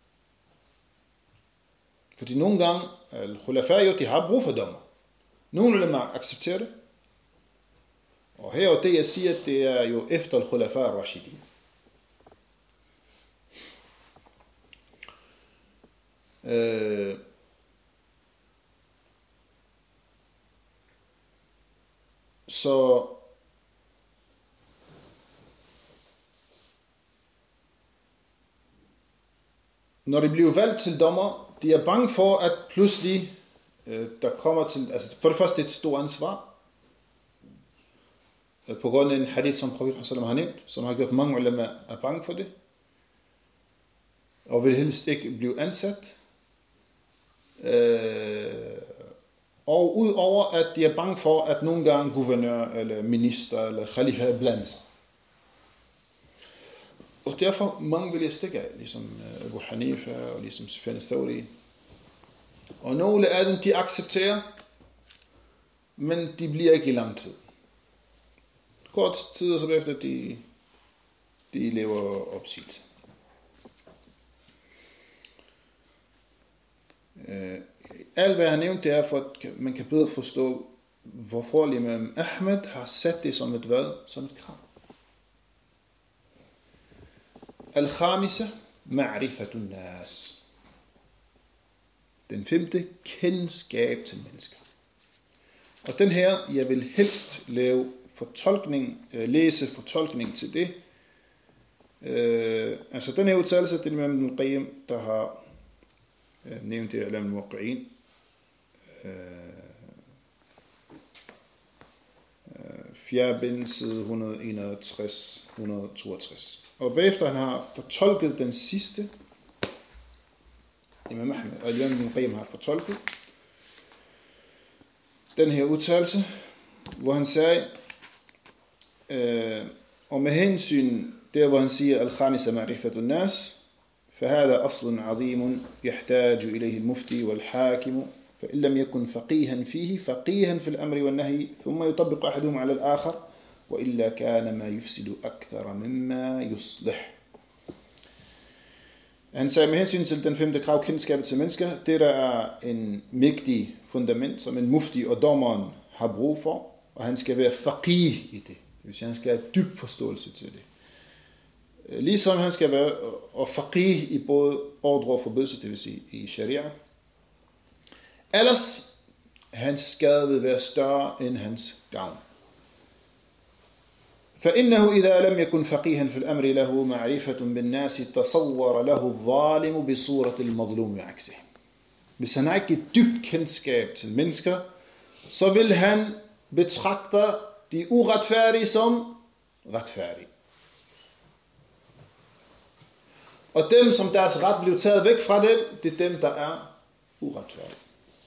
Fordi nogle gange, al-khulafa jo, de har brug for dommer. Nogle ulema accepterer det. Og her og det, jeg siger, det er jo efter al-khulafa al-rashidin. Øh, så når de bliver valgt til dommer, de er bange for, at pludselig øh, der kommer til, altså for det første et stort ansvar, øh, på grund af en hadith, som profeten sallam har nævnt, som har gjort mange ulema er bange for det, og vil helst ikke blive ansat, øh, og udover at de er bange for, at nogle gange guvernør, eller minister, eller khalifa blander sig. Og derfor mange vil jeg stikke af, ligesom Abu Hanifa og ligesom Sufyan al-Thawri. Og nogle af dem, de accepterer, men de bliver ikke i lang tid. Kort tid, og så efter de, de lever opsigelse. Uh, alt hvad jeg har nævnt, det er for, at man kan bedre forstå, hvorfor Imam Ahmed har sat det som et hvad? Som et krav. Al-Khamisa, ma'rifatun nas. Den femte, kendskab til mennesker. Og den her, jeg vil helst lave fortolkning, læse fortolkning til det. Øh, altså den her udtalelse, det er Imam Ibn Qayyim, der har øh, nævnt det, Alam al-Muwaqqi'in. Øh, fjerde bind, side et hundrede og enogtres til et hundrede og toogtres. Og bagefter han har fortolket den sidste, Imam Ahmed og Imam Ibn Qayyim har fortolket den her udtalelse, hvor han sagde, øh, og med hensyn der, hvor han siger, al-khamisa ma'rifatun nas, فهذا أصل عظيم يحتاج إليه المفتي والحاكم فإن لم يكن فقيها فيه فقيها في الأمر والنهي ثم يطبق أحدهم على الآخر وإلا كان ما يفسد أكثر مما يصلح. Han sagde med hensyn til den femte krav, kendskabet til mennesker, det der er en mægtig fundament, som en mufti og dommeren har brug for, og han skal være faqih i det. Det vil sige, han skal have dyb forståelse til det. Ligesom han skal være og faqih i både ordre og forbudelse, det vil sige i sharia. Ellers, hans skade vil være større end hans gavn. فإنه إذا لم يكن فقيها في الأمر له معرفة بالناس تصور له الظالم بصورة المظلوم عكسه. Hvis han ikke har et dybt kendskab til mennesker, så vil han betragte de uretfærdige som retfærdige. Og dem, som deres ret blev taget væk fra dem, det er dem, der er uretfærdige.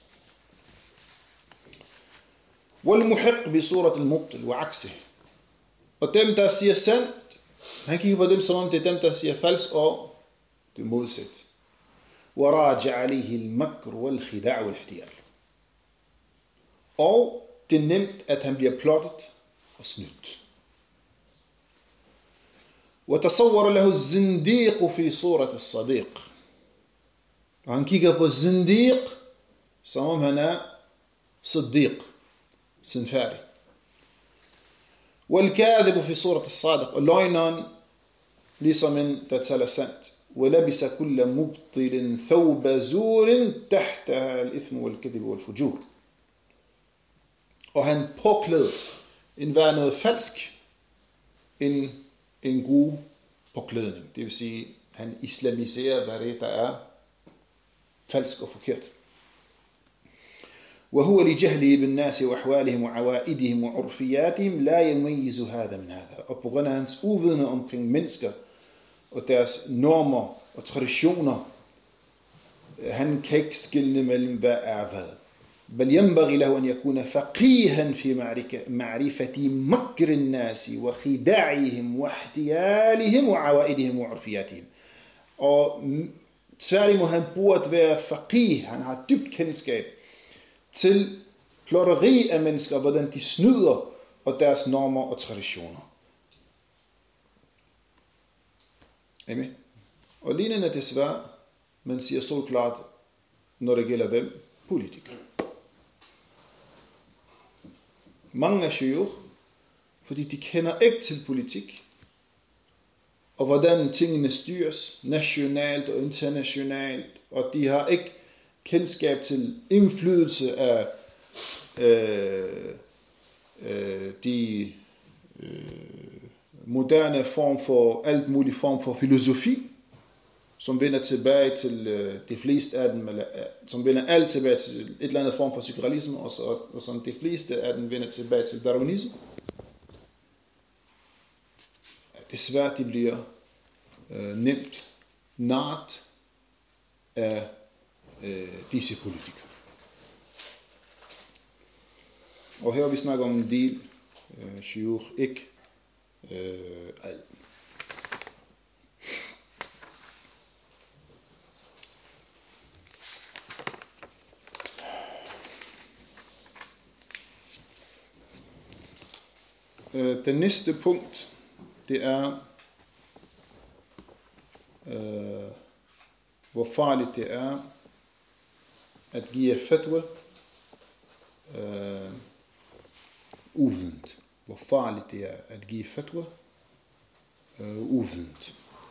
والمحق بصورة المبطل وعكسه. Og dem, der siger sandt, han kigger på dem, som om det er dem, der siger falsk, og det er modsat. وراجع عليه المكر والخداع والاحتيال. Og det er nemt, at han bliver plottet og snydt. وتصور له الزنديق في صورة الصديق. Og han kigger på zindiq, som om han er siddiq, sindfærdig. والكاذب في صورة الصادق. Og løgneren, ligesom en, der taler sandt. ولبس كل مبطل ثوب زور تحتها الإثم والكذب والفجور. Og han påklæder enhver noget falsk, en, en god påklædning. Det vil sige, han islamiserer, hvad det der er falsk og forkert. وهو لجهله بالناس وأحوالهم وعوائدهم وعرفياتهم لا يميز هذا من هذا. Og på grund af hans uvidende omkring mennesker og deres normer og traditioner, han kan ikke skille mellem hvad er hvad. بل ينبغي له أن يكون فقيها في معرفة مكر الناس وخداعهم واحتيالهم وعوائدهم وعرفياتهم. Og tværtimod han burde være faqih, han har dybt kendskab til plotteri af mennesker, hvordan de snyder og deres normer og traditioner. Amen. Og lignende desværre, man siger så klart, når det gælder hvem? Politikere. Mange er shuyukh, fordi de kender ikke til politik, og hvordan tingene styres nationalt og internationalt, og de har ikke kendskab til indflydelse af øh, øh, de øh, moderne form for, alt mulig form for filosofi, som vender tilbage til øh, de fleste af dem, eller, som vender alt tilbage til et eller andet form for psykorealisme, og, så, og som de fleste af dem vender tilbage til darwinisme. Desværre de bliver øh, nemt narret af øh, disse politikere. Og her vi snakker om en del øh, shuyukh, ikke øh, alt. Den næste punkt, det er, øh, hvor farligt det er at give fatwa øh, uvident. Hvor farligt det er at give fatwa øh, uvident.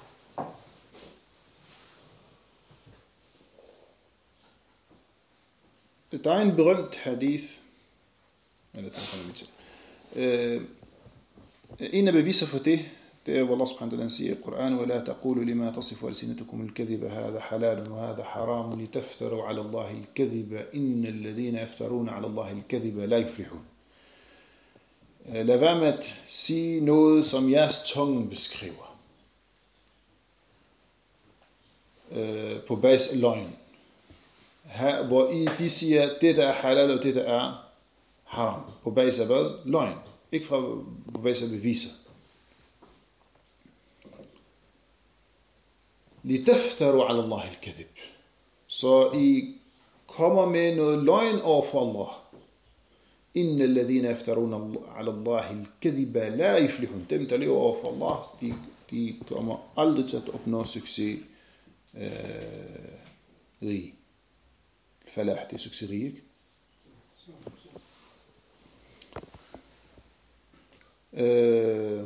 Der er en berømt hadith, eller den kommer vi til. Øh, En af beviser for det, det er, hvor Allah subhanahu wa ta'ala siger i Koranen, وَلَا تَقُولُوا لِمَا تَصِفُ أَلْسِنَتُكُمُ الْكَذِبَ هَذَا حَلَالٌ وَهَذَا حَرَامٌ لِتَفْتَرُوا عَلَى اللَّهِ الْكَذِبَ إِنَّ الَّذِينَ يَفْتَرُونَ عَلَى اللَّهِ الْكَذِبَ لَا يُفْلِحُونَ. Lad være med at sige noget, som jeres tunge beskriver, på basis af løgn. Her, hvor I de siger, det der er halal og det der er haram. På basis af hvad? Løgn. Ikke fra på basis af beviser. Litaftaru ala Allah al-kadhib. Så I kommer med noget løgn over for Allah. Inna alladhina yaftaruna ala Allah al-kadhib la yuflihun. Dem der lever over for Allah, de, de kommer aldrig til at opnå succes. Øh, rig. Falah, det er succesrig, ikke? Øh,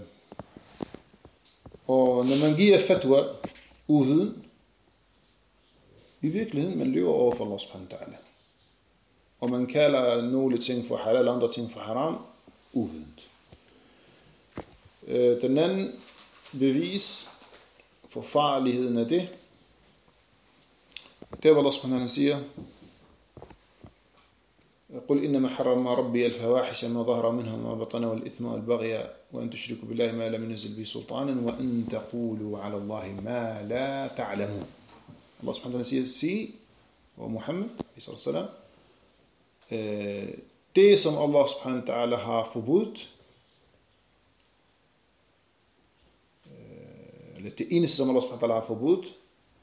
og når man giver fatwa uviden, i virkeligheden man lever over for Allah subhanahu wa ta'ala. Og man kalder nogle ting for halal, andre ting for haram, uvident. Øh, den anden bevis for farligheden af det, det er, hvor Allah subhanahu wa ta'ala siger, قل إنما حرم ربي الفواحش ما ظهر منها وما بطن والإثم والبغي وأن تشركوا بالله ما لم ينزل به سلطانا وأن تقولوا على الله ما لا تعلمون. Allah subhanahu wa ta'ala siger, sig, og Muhammad, sallallahu alaihi det som Allah subhanahu wa ta'ala har forbudt, eller det eneste som Allah subhanahu wa ta'ala har forbudt,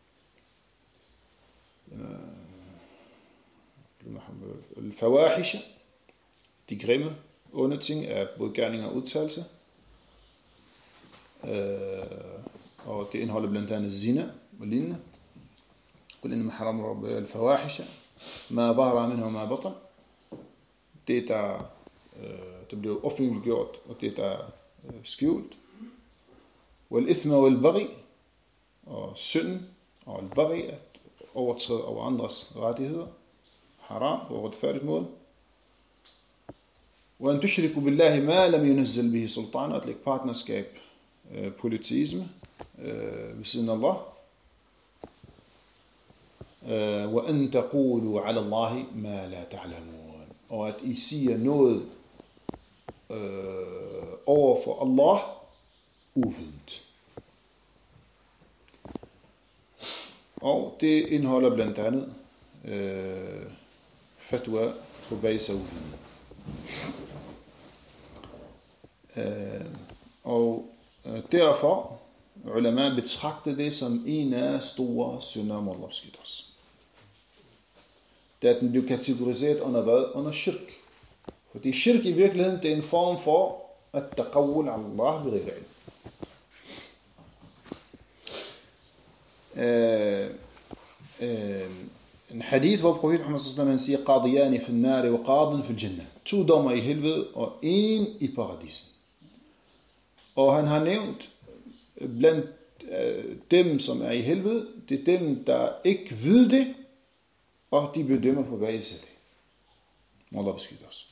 al-fawahisha, de grimme, onde ting er både gerninger og udtalelse, øh, og det indeholder blandt andet zina og lignende. قل إنما حرم ربي الفواحش ما ظهر منها وما بطن. Det der øh, det blev offentliggjort og det der øh, skjult. والإثم والبغي, og synd og al-baghi, at overtræde over andres rettigheder, haram på retfærdigt mål. وأن تشركوا بالله ما لم ينزل به سلطان, at lægge partnerskab øh, polyteisme øh, ved siden af Allah. وَأَن تَقُولُوا عَلَى اللَّهِ مَا لَا تَعْلَمُونَ. Og at I siger noget øh, over for Allah uvident. Og det indeholder blandt andet øh, fatwa på basis af uviden. Øh, og øh, derfor ulama betragter det som en af store synder, må Allah beskytte os. Det at den bliver kategoriseret under hvad? Under shirk. Fordi shirk i virkeligheden, det er en form for at taqawul Allah bi ghayri ilm. Øh, øh, en hadith, hvor profeten Muhammad sallallahu alaihi wasallam siger, qadiyani fi an-nar wa qadin fi al-jannah. To dommer i helvede og en i paradisen. Og han har nævnt blandt øh, dem, som er i helvede, det er dem, der ikke ved det, og de bedømmer på basis af det. Må Allah beskytte os.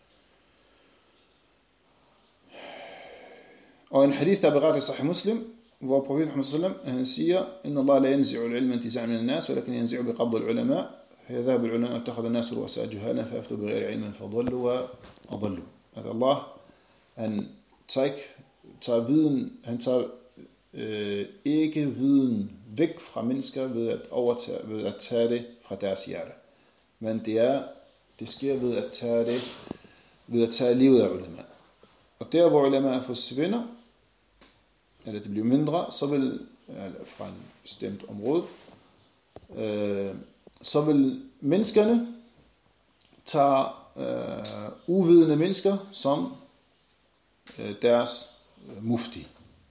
Og en hadith, der er berettet i Sahih Muslim, hvor profeten Muhammad sallallahu alaihi wasallam, han siger, inna Allah la yanzi'u al-ilma intiza'a min an-nas, walakin yanzi'u bi qabd al-ulama. فيذهب العلماء اتخذ الناس رؤساء جهالا فافتوا بغير علم فضلوا واضلوا. At Allah, han tager, tager viden, han tager øh, ikke viden væk fra mennesker ved at overtage, ved at tage det fra deres hjerte. Men det er, det sker ved at tage det, ved at tage livet af ulema. Og der hvor ulema forsvinder, eller det bliver mindre, så vil, eller fra en bestemt område, øh, så vil menneskerne tage øh, uvidende mennesker som øh, deres øh, mufti.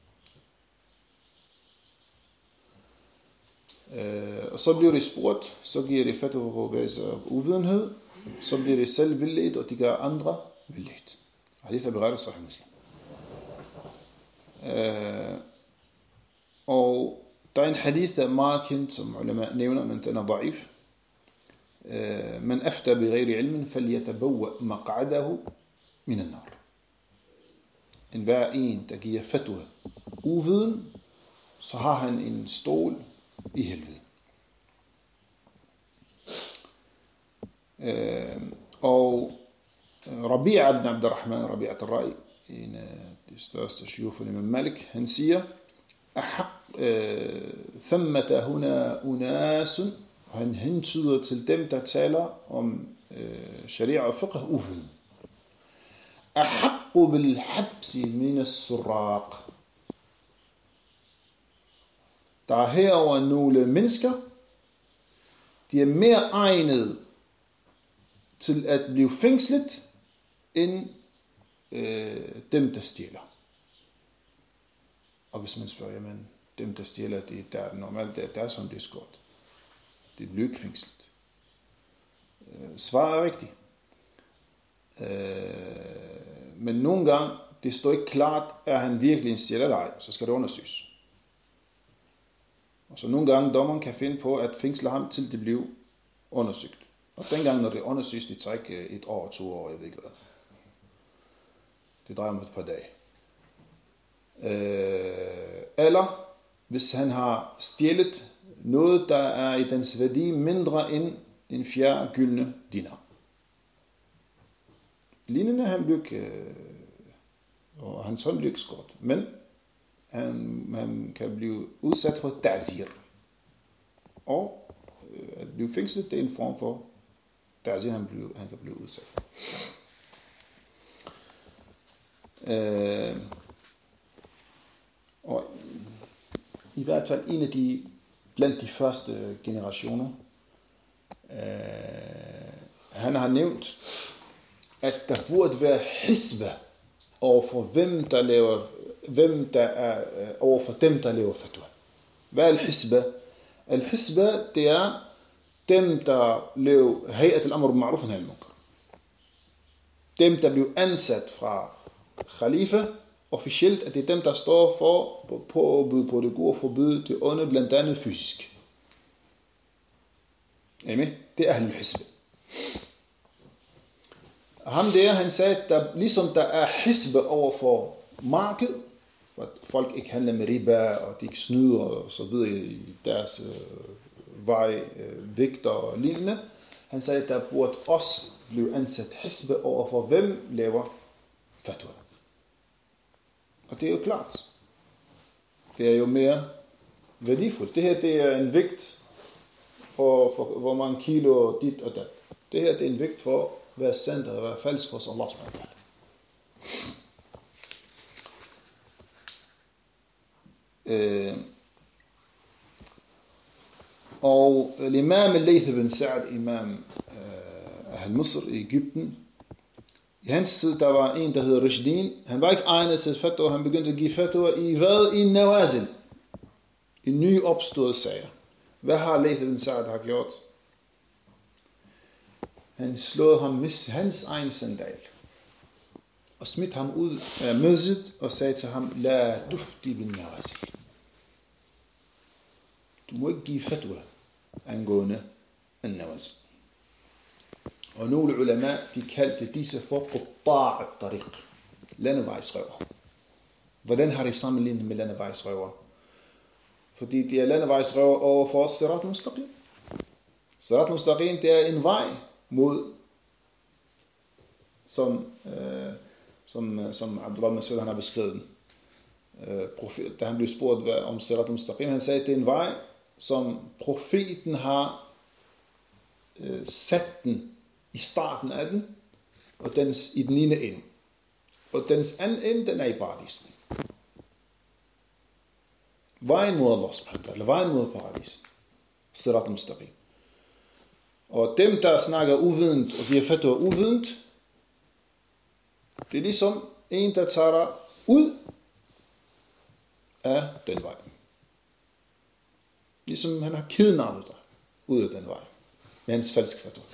Øh, og så bliver det spurgt, så giver det fatwa på basis af uvidenhed, så bliver det selv vildledt, og de gør andre vildledt. Hadith er berettet i Sahih Muslim. Øh, og der er en hadith, der er meget kendt, som ulama nævner, men den er da'if. من أفتى بغير علم فليتبوأ مقعده من النار. En hver en, der giver fatwa uviden, så har han en stol i helvede. Og Rabi'a ibn Abdurrahman, Rabi'a al-Ra'i, en af de største shuyukh for Imam Malik, han siger, ثمة هنا أناس. Og han hentyder til dem, der taler om øh, sharia og fiqh uviden. أحق بالحبس من السراق. Der er herover nogle mennesker, de er mere egnet til at blive fængslet, end øh, dem, der stjæler. Og hvis man spørger, jamen, dem, der stjæler, det der er normalt, det er der, som det er skåret. Det bliver ikke fængslet. Svaret er rigtigt. Men nogle gange, det står ikke klart, er han virkelig en stjæler eller ej, så skal det undersøges. Og så nogle gange, dommeren kan finde på at fængsle ham, til det bliver undersøgt. Og dengang, når det undersøges, det tager ikke et år, to år, jeg ved ikke hvad. Det drejer om et par dage. Eller, hvis han har stjælet noget, der er i dens værdi mindre end en fjerde gyldne dinar. Lignende han blev ikke, og hans hånd blev ikke skåret, men han, han kan blive udsat for ta'zir. Og at blive fængslet, det er en form for ta'zir, han, blev, han kan blive udsat. Øh, og i hvert fald en af de blandt de første generationer. Øh, han har nævnt, at der burde være hisba over for hvem der laver, hvem der er over for dem der laver fatwa. Hvad er al-hisba? Al-hisba, det er dem der laver hayat al-amr bil-ma'ruf wa nahy anil-munkar. Dem der bliver ansat fra khalifa officielt, at det er dem, der står for påbud på det gode, forbyde det onde, blandt andet fysisk. Amen. Det er al-hisb. Ham der, han sagde, at der, ligesom der er hisb over for marked, for at folk ikke handler med riba, og de ikke snyder og så videre i deres øh, vej, øh, vægter og lignende. Han sagde, at der burde også blive ansat hasbe over for hvem laver fatwa. Og det er jo klart. Det er jo mere værdifuldt. Det her, det er en vægt for, for hvor mange kilo dit og dat. Det her, det er en vægt for at være sandt og være falsk hos Allah subhanahu wa ta'ala. Øh, og imam al-Layth ibn Sa'd, imam øh, al-Misr i Egypten, i hans tid, der var en, der hed Rishdin. Han var ikke egnet til fatwa, han begyndte at give fatwa i hvad? I nawazil. I nye opståede sager. Hvad har Layth ibn Sa'd har gjort? Han slog ham med hans egen sandal og smidt ham ud af masjid og sagde til ham, la dufti bin nawazil. Du må ikke give fatwa angående en nawazil. Og nogle ulema, de kaldte disse for qutta' at-tariq, landevejsrøver. Hvordan har de sammenlignet med landevejsrøver? Fordi de er landevejsrøver over for Sirat al-Mustaqim. Sirat al-Mustaqim, det er en vej mod, som, øh, som, som Abdullah Mas'ud, han har beskrevet den. Øh, profet, da han blev spurgt om Sirat al-Mustaqim, han sagde, at det er en vej, som profeten har øh, sat den i starten af den, og dens, i den ene ende. Og dens anden ende, den er i paradisen. Vejen mod Allah subhanahu wa ta'ala, vejen mod paradisen. Sirat al-Mustaqim. Og dem, der snakker uvident, og giver fatwa uvident, det er ligesom en, der tager dig ud af den vej. Ligesom han har kidnappet dig ud af den vej. Med hans falsk fatwa.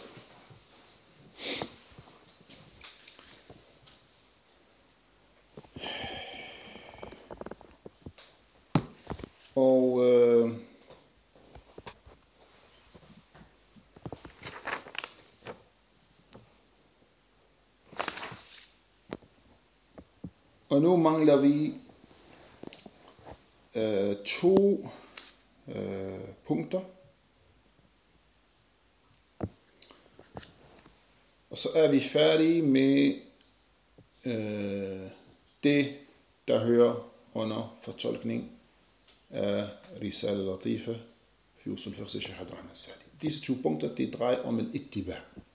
Og øh, og nu mangler vi øh, to øh, punkter. Og så er vi færdige med øh, det, der hører under fortolkning af Risale Latifa fi usul fiqh Shahad Rahman Sali. Disse to punkter, det drejer om en ittiba.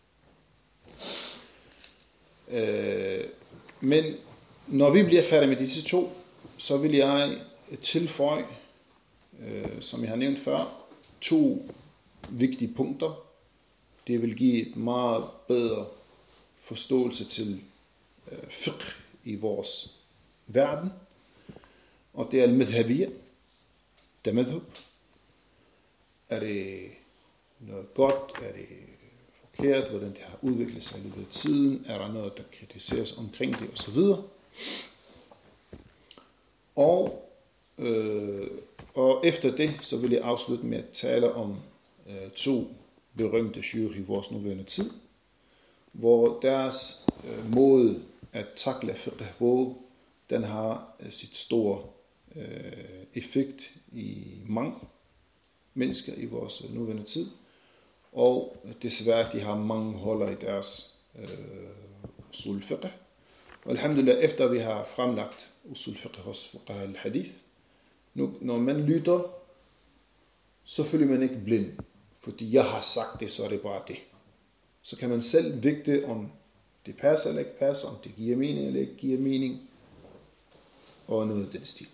Øh, men når vi bliver færdige med disse to, så vil jeg tilføje, øh, som jeg har nævnt før, to vigtige punkter. Det vil give et meget bedre forståelse til øh, fiqh i vores verden. Og det er al-madhabiyya. Det er madhab. Er det noget godt? Er det forkert? Hvordan det har udviklet sig i løbet af tiden? Er der noget, der kritiseres omkring det? Og så videre. Og, øh, og efter det, så vil jeg afslutte med at tale om øh, to berømte syrer i vores nuværende tid, hvor deres øh, måde at takle fiqh på, den har øh, sit store øh, effekt i mange mennesker i vores nuværende tid, og desværre de har mange holder i deres øh, usul fiqh. Og alhamdulillah, efter vi har fremlagt usul fiqh hos fuqaha al-hadith, nu, når man lytter, så føler man ikke blind, fordi jeg har sagt det, så er det bare det. Så kan man selv vægte, om det passer eller ikke passer, om det giver mening eller ikke giver mening, og noget af den stil.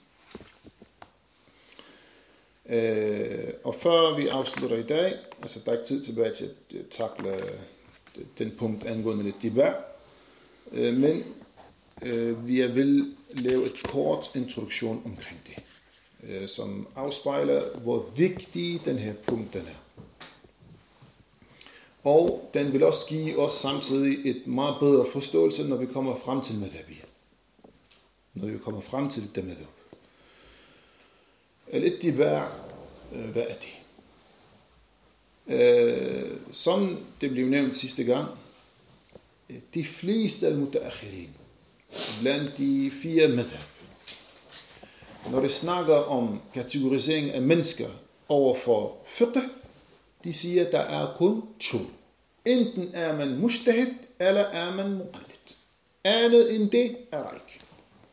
Øh, og før vi afslutter i dag, altså der er ikke tid tilbage til at takle den punkt angående lidt debat, øh, men øh, vi vil lave et kort introduktion omkring det, øh, som afspejler, hvor vigtig den her punkt den er. Og den vil også give os samtidig et meget bedre forståelse, når vi kommer frem til madhabiyya. Når vi kommer frem til det madhab. Al-ittiba', hvad er det? Øh, som det blev nævnt sidste gang, de fleste al-mutaakhirin, blandt de fire madhab, når det snakker om kategorisering af mennesker over for fiqh, de siger, at der er kun to. Enten er man mujtahid, eller er man muqallid. Andet end det er der ikke.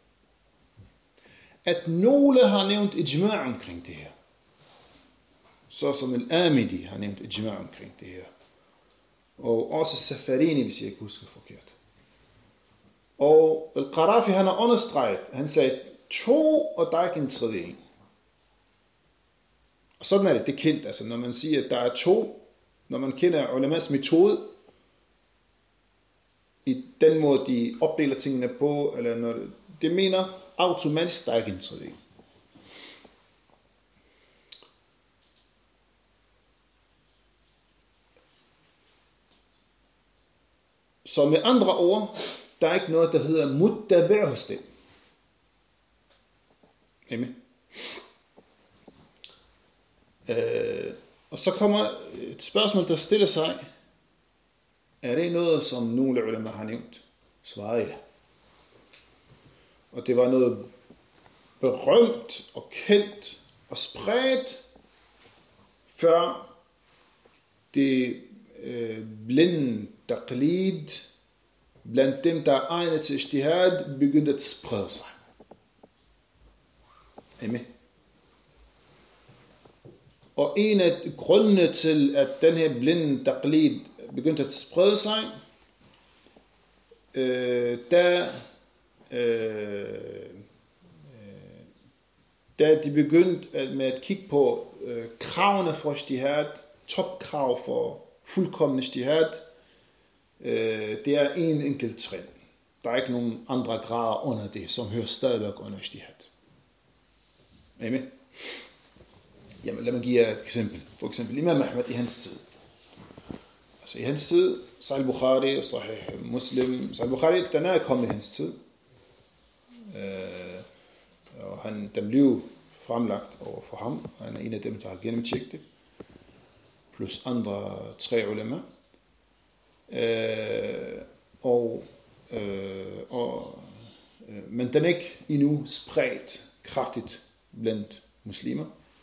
At nogle har nævnt ijma' omkring det her. Så som al-Amidi har nævnt ijma' omkring det her. Og også Safarini, hvis jeg ikke husker forkert. Og al-Qarafi, han har understreget, han sagde to, og der er ikke en tredje en. Og sådan er det, det er kendt. Altså, når man siger, at der er to, når man kender ulamas metode, i den måde, de opdeler tingene på, eller når det, det mener automatisk, der er ikke en tredje en. Så med andre ord, der er ikke noget, der hedder muttabi' hos dem. Amen. Øh, og så kommer et spørgsmål, der stiller sig. Er det noget, som nogle ulema har nævnt? Svaret ja. Og det var noget berømt og kendt og spredt, før det øh, blinde taqlid blandt dem, der er egnet til ijtihad, begyndte at sprede sig. Amen. Og en af grundene til, at den her blinde taqlid begyndte at sprede sig, øh, da, øh, da de begyndte med at kigge på øh, kravene for ijtihad, topkrav for fuldkommen ijtihad, øh, det er en enkelt trin. Der er ikke nogen andre grader under det, som hører stadigvæk under ijtihad. Amen. Jamen lad mig give jer et eksempel. For eksempel Imam Ahmad i hans tid. Altså i hans tid, Sahih Bukhari, Sahih Muslim, Sahih Bukhari, den er kommet i hans tid. Øh, og han, den blev fremlagt over for ham. Han er en af dem, der har gennemtjekket det. Plus andre tre ulema. Øh, og, øh, og, øh, men den er ikke endnu spredt kraftigt blandt muslimer.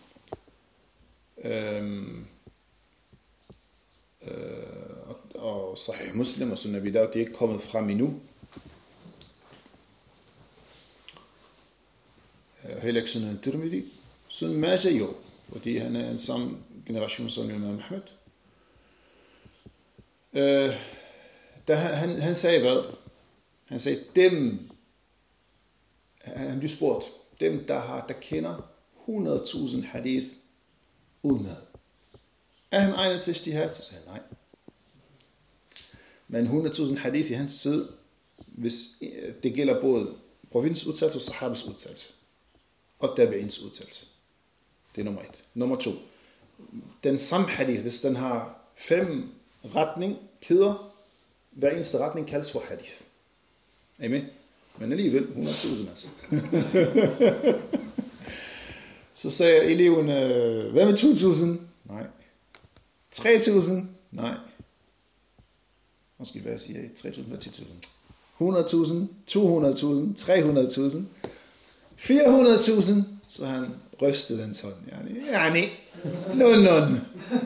Øhm, øh, og, og Sahih Muslim og Sunan Abi Dawud, de er ikke kommet frem endnu. Øh, heller ikke Sunan Tirmidhi. Sunan Majah jo, fordi han er en samme generation som Imam Ahmad. Øh, der, han, han sagde hvad? Han sagde, dem, han blev spurgt, dem der, har, der kender hundrede tusind hadith udenad. Er han egnet til ijtihad? Så sagde han nej. Men hundrede tusind hadith i hans tid, hvis det gælder både provins udtalelse og sahabas udtalelse, og tabi'ins udtalelse. Det er nummer et. Nummer to. Den samme hadith, hvis den har fem retning, kæder, hver eneste retning kaldes for hadith. Amen. Men alligevel hundrede tusind altså. Så sagde eleven, hvad med to tusind? Nej. tre tusind? Nej. Måske hvad siger jeg? tre tusind, ti tusind. hundrede tusind, to hundrede tusind, tre hundrede tusind, fire hundrede tusind. Så han rystede den sådan. Ja, nej. Nun, nun.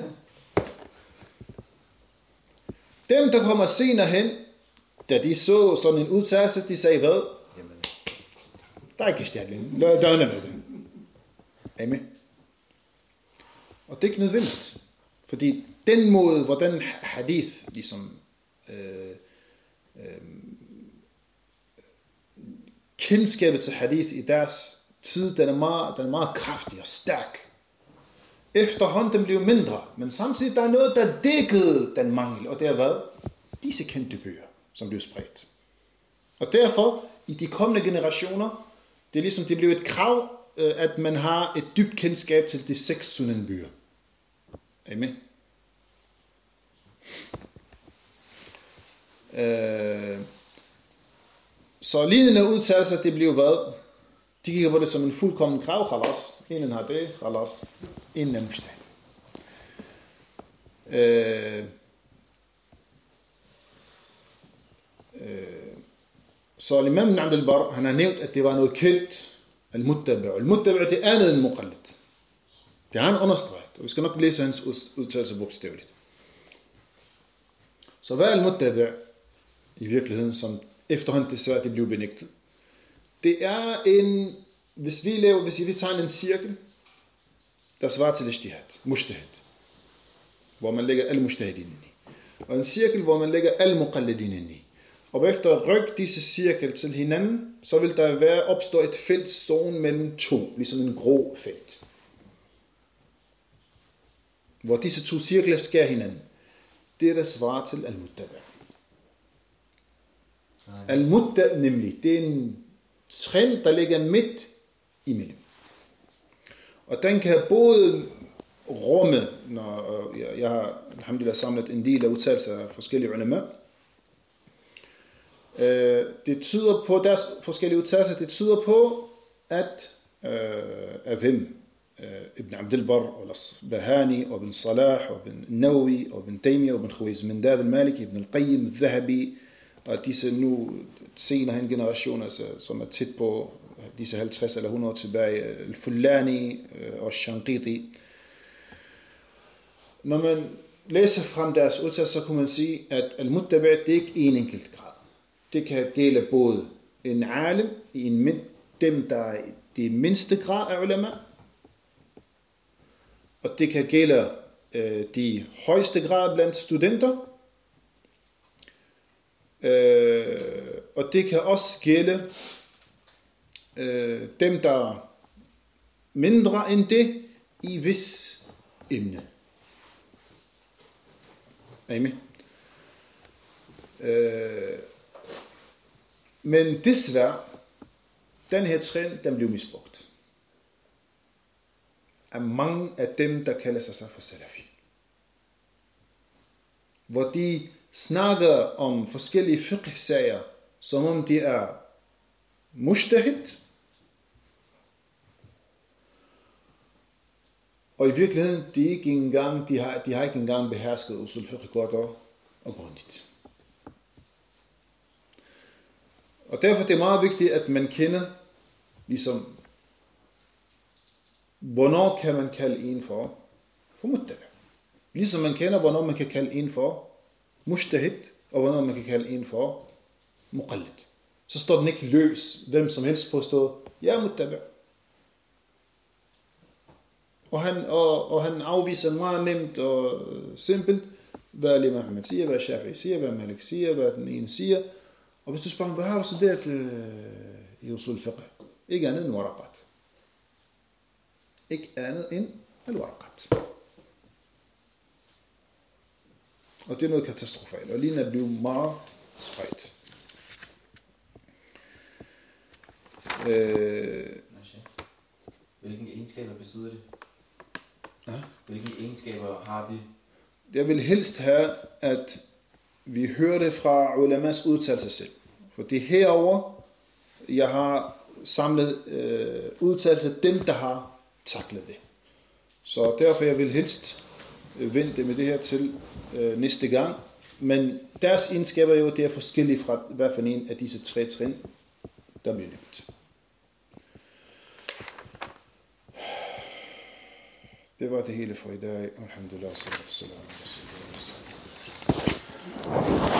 Dem, der kommer senere hen, da de så sådan en udtalelse, de sagde hvad? Jamen, der er ikke stærkning. Der er noget. Amen. Og det er ikke nødvendigt. Fordi den måde, hvordan hadith ligesom øh, øh, kendskabet til hadith i deres tid, den er meget, den er meget kraftig og stærk. Efterhånden den bliver mindre, men samtidig der er noget, der dækkede den mangel, og det er hvad? Disse kendte bøger, som blev spredt. Og derfor, i de kommende generationer, det er ligesom, det bliver et krav, at man har et dybt kendskab til de seks sunanbøger. Amen. Øh, så lignende udtalelser, det bliver hvad? De kigger på det som en fuldkommen krav, khalas. Inden har det, khalas. Inden er mujtahid. Øh, øh, så Imam Ibn Abd al-Barr, han har nævnt, at det var noget kendt Al-muttabi'. Al-muttabi' det er andet end muqallid. Det har han understreget, og vi skal nok læse hans udtalelse bogstaveligt. Så hvad er al-muttabi' i virkeligheden, som efterhånden desværre det blev benægtet? Det er en, hvis vi laver, hvis vi tager en cirkel, der svarer til ijtihad, mujtahid, hvor man lægger al-mujtahidin ind i. Og en cirkel, hvor man lægger al-muqallidin ind i. Og efter at rykke disse cirkel til hinanden, så vil der være opstå et feltzone mellem to, ligesom en grå felt. Hvor disse to cirkler skærer hinanden. Det er der svarer til al-muttabi'. Al-muttabi' nemlig, det er en trin, der ligger midt imellem. Og den kan både rumme, når jeg har alhamdulillah samlet en del af udtalelser af forskellige ulema. Det tyder på, deres forskellige udtalelser, det tyder på, at af hvem? Ibn Abdel Bar, og Bahani, og Ibn Salah, og Ibn Nawawi, og Ibn Taymiyyah, og Ibn Khuwaizmindad al-Maliki, Ibn al-Qayyim, al-Dhahabi, og disse nu senere hen generationer, som er tæt på disse halvtreds eller hundrede år tilbage, al-Fulani og Shanqiti. Når man læser frem deres udtalelser, så kunne man sige, at al-muttabi' det er ikke en enkelt grad. Det kan gælde både en alim, i en, dem der er det mindste grad af ulema, og det kan gælde øh, de højeste grad blandt studenter, øh, og det kan også gælde øh, dem, der er mindre end det i vis emne. Er I med? Øh, men desværre, den her trend, den blev misbrugt af mange af dem, der kalder sig for salafi. Hvor de snakker om forskellige fiqh-sager, som om de er mujtahid, og i virkeligheden, de, ikke engang, de, har, de har ikke engang behersket usul fiqh godt og, og grundigt. Og derfor er det meget vigtigt, at man kender, ligesom, hvornår kan man kalde en for, for muttabi'. Ligesom man kender, hvornår man kan kalde en for mujtahid, og hvornår man kan kalde en for muqallid. Så står den ikke løs, hvem som helst påstår, ja, muttabi'. Og han, og, og han afviser meget nemt og simpelt, hvad Imam Ahmed siger, hvad Shafi'i siger, hvad Malik siger, hvad den ene siger. Og hvis du spørger, hvad har du studeret øh, i usul fiqh? Ikke andet end waraqat. Ikke andet end al-waraqat. Og det er noget katastrofalt, og lige er blevet meget spredt. Øh, Hvilke egenskaber besidder det? Ja. Hvilke egenskaber har de? Jeg vil helst have, at vi hører det fra ulamas udtalelse selv. For det herover, jeg har samlet øh, udtalelse dem, der har taklet det. Så derfor jeg vil helst øh, vente med det her til øh, næste gang. Men deres egenskaber jo, det er forskellige fra hver for en af disse tre trin, der bliver nævnt. Det var det hele for i dag. Alhamdulillah. Sallallahu alaihi wasallam.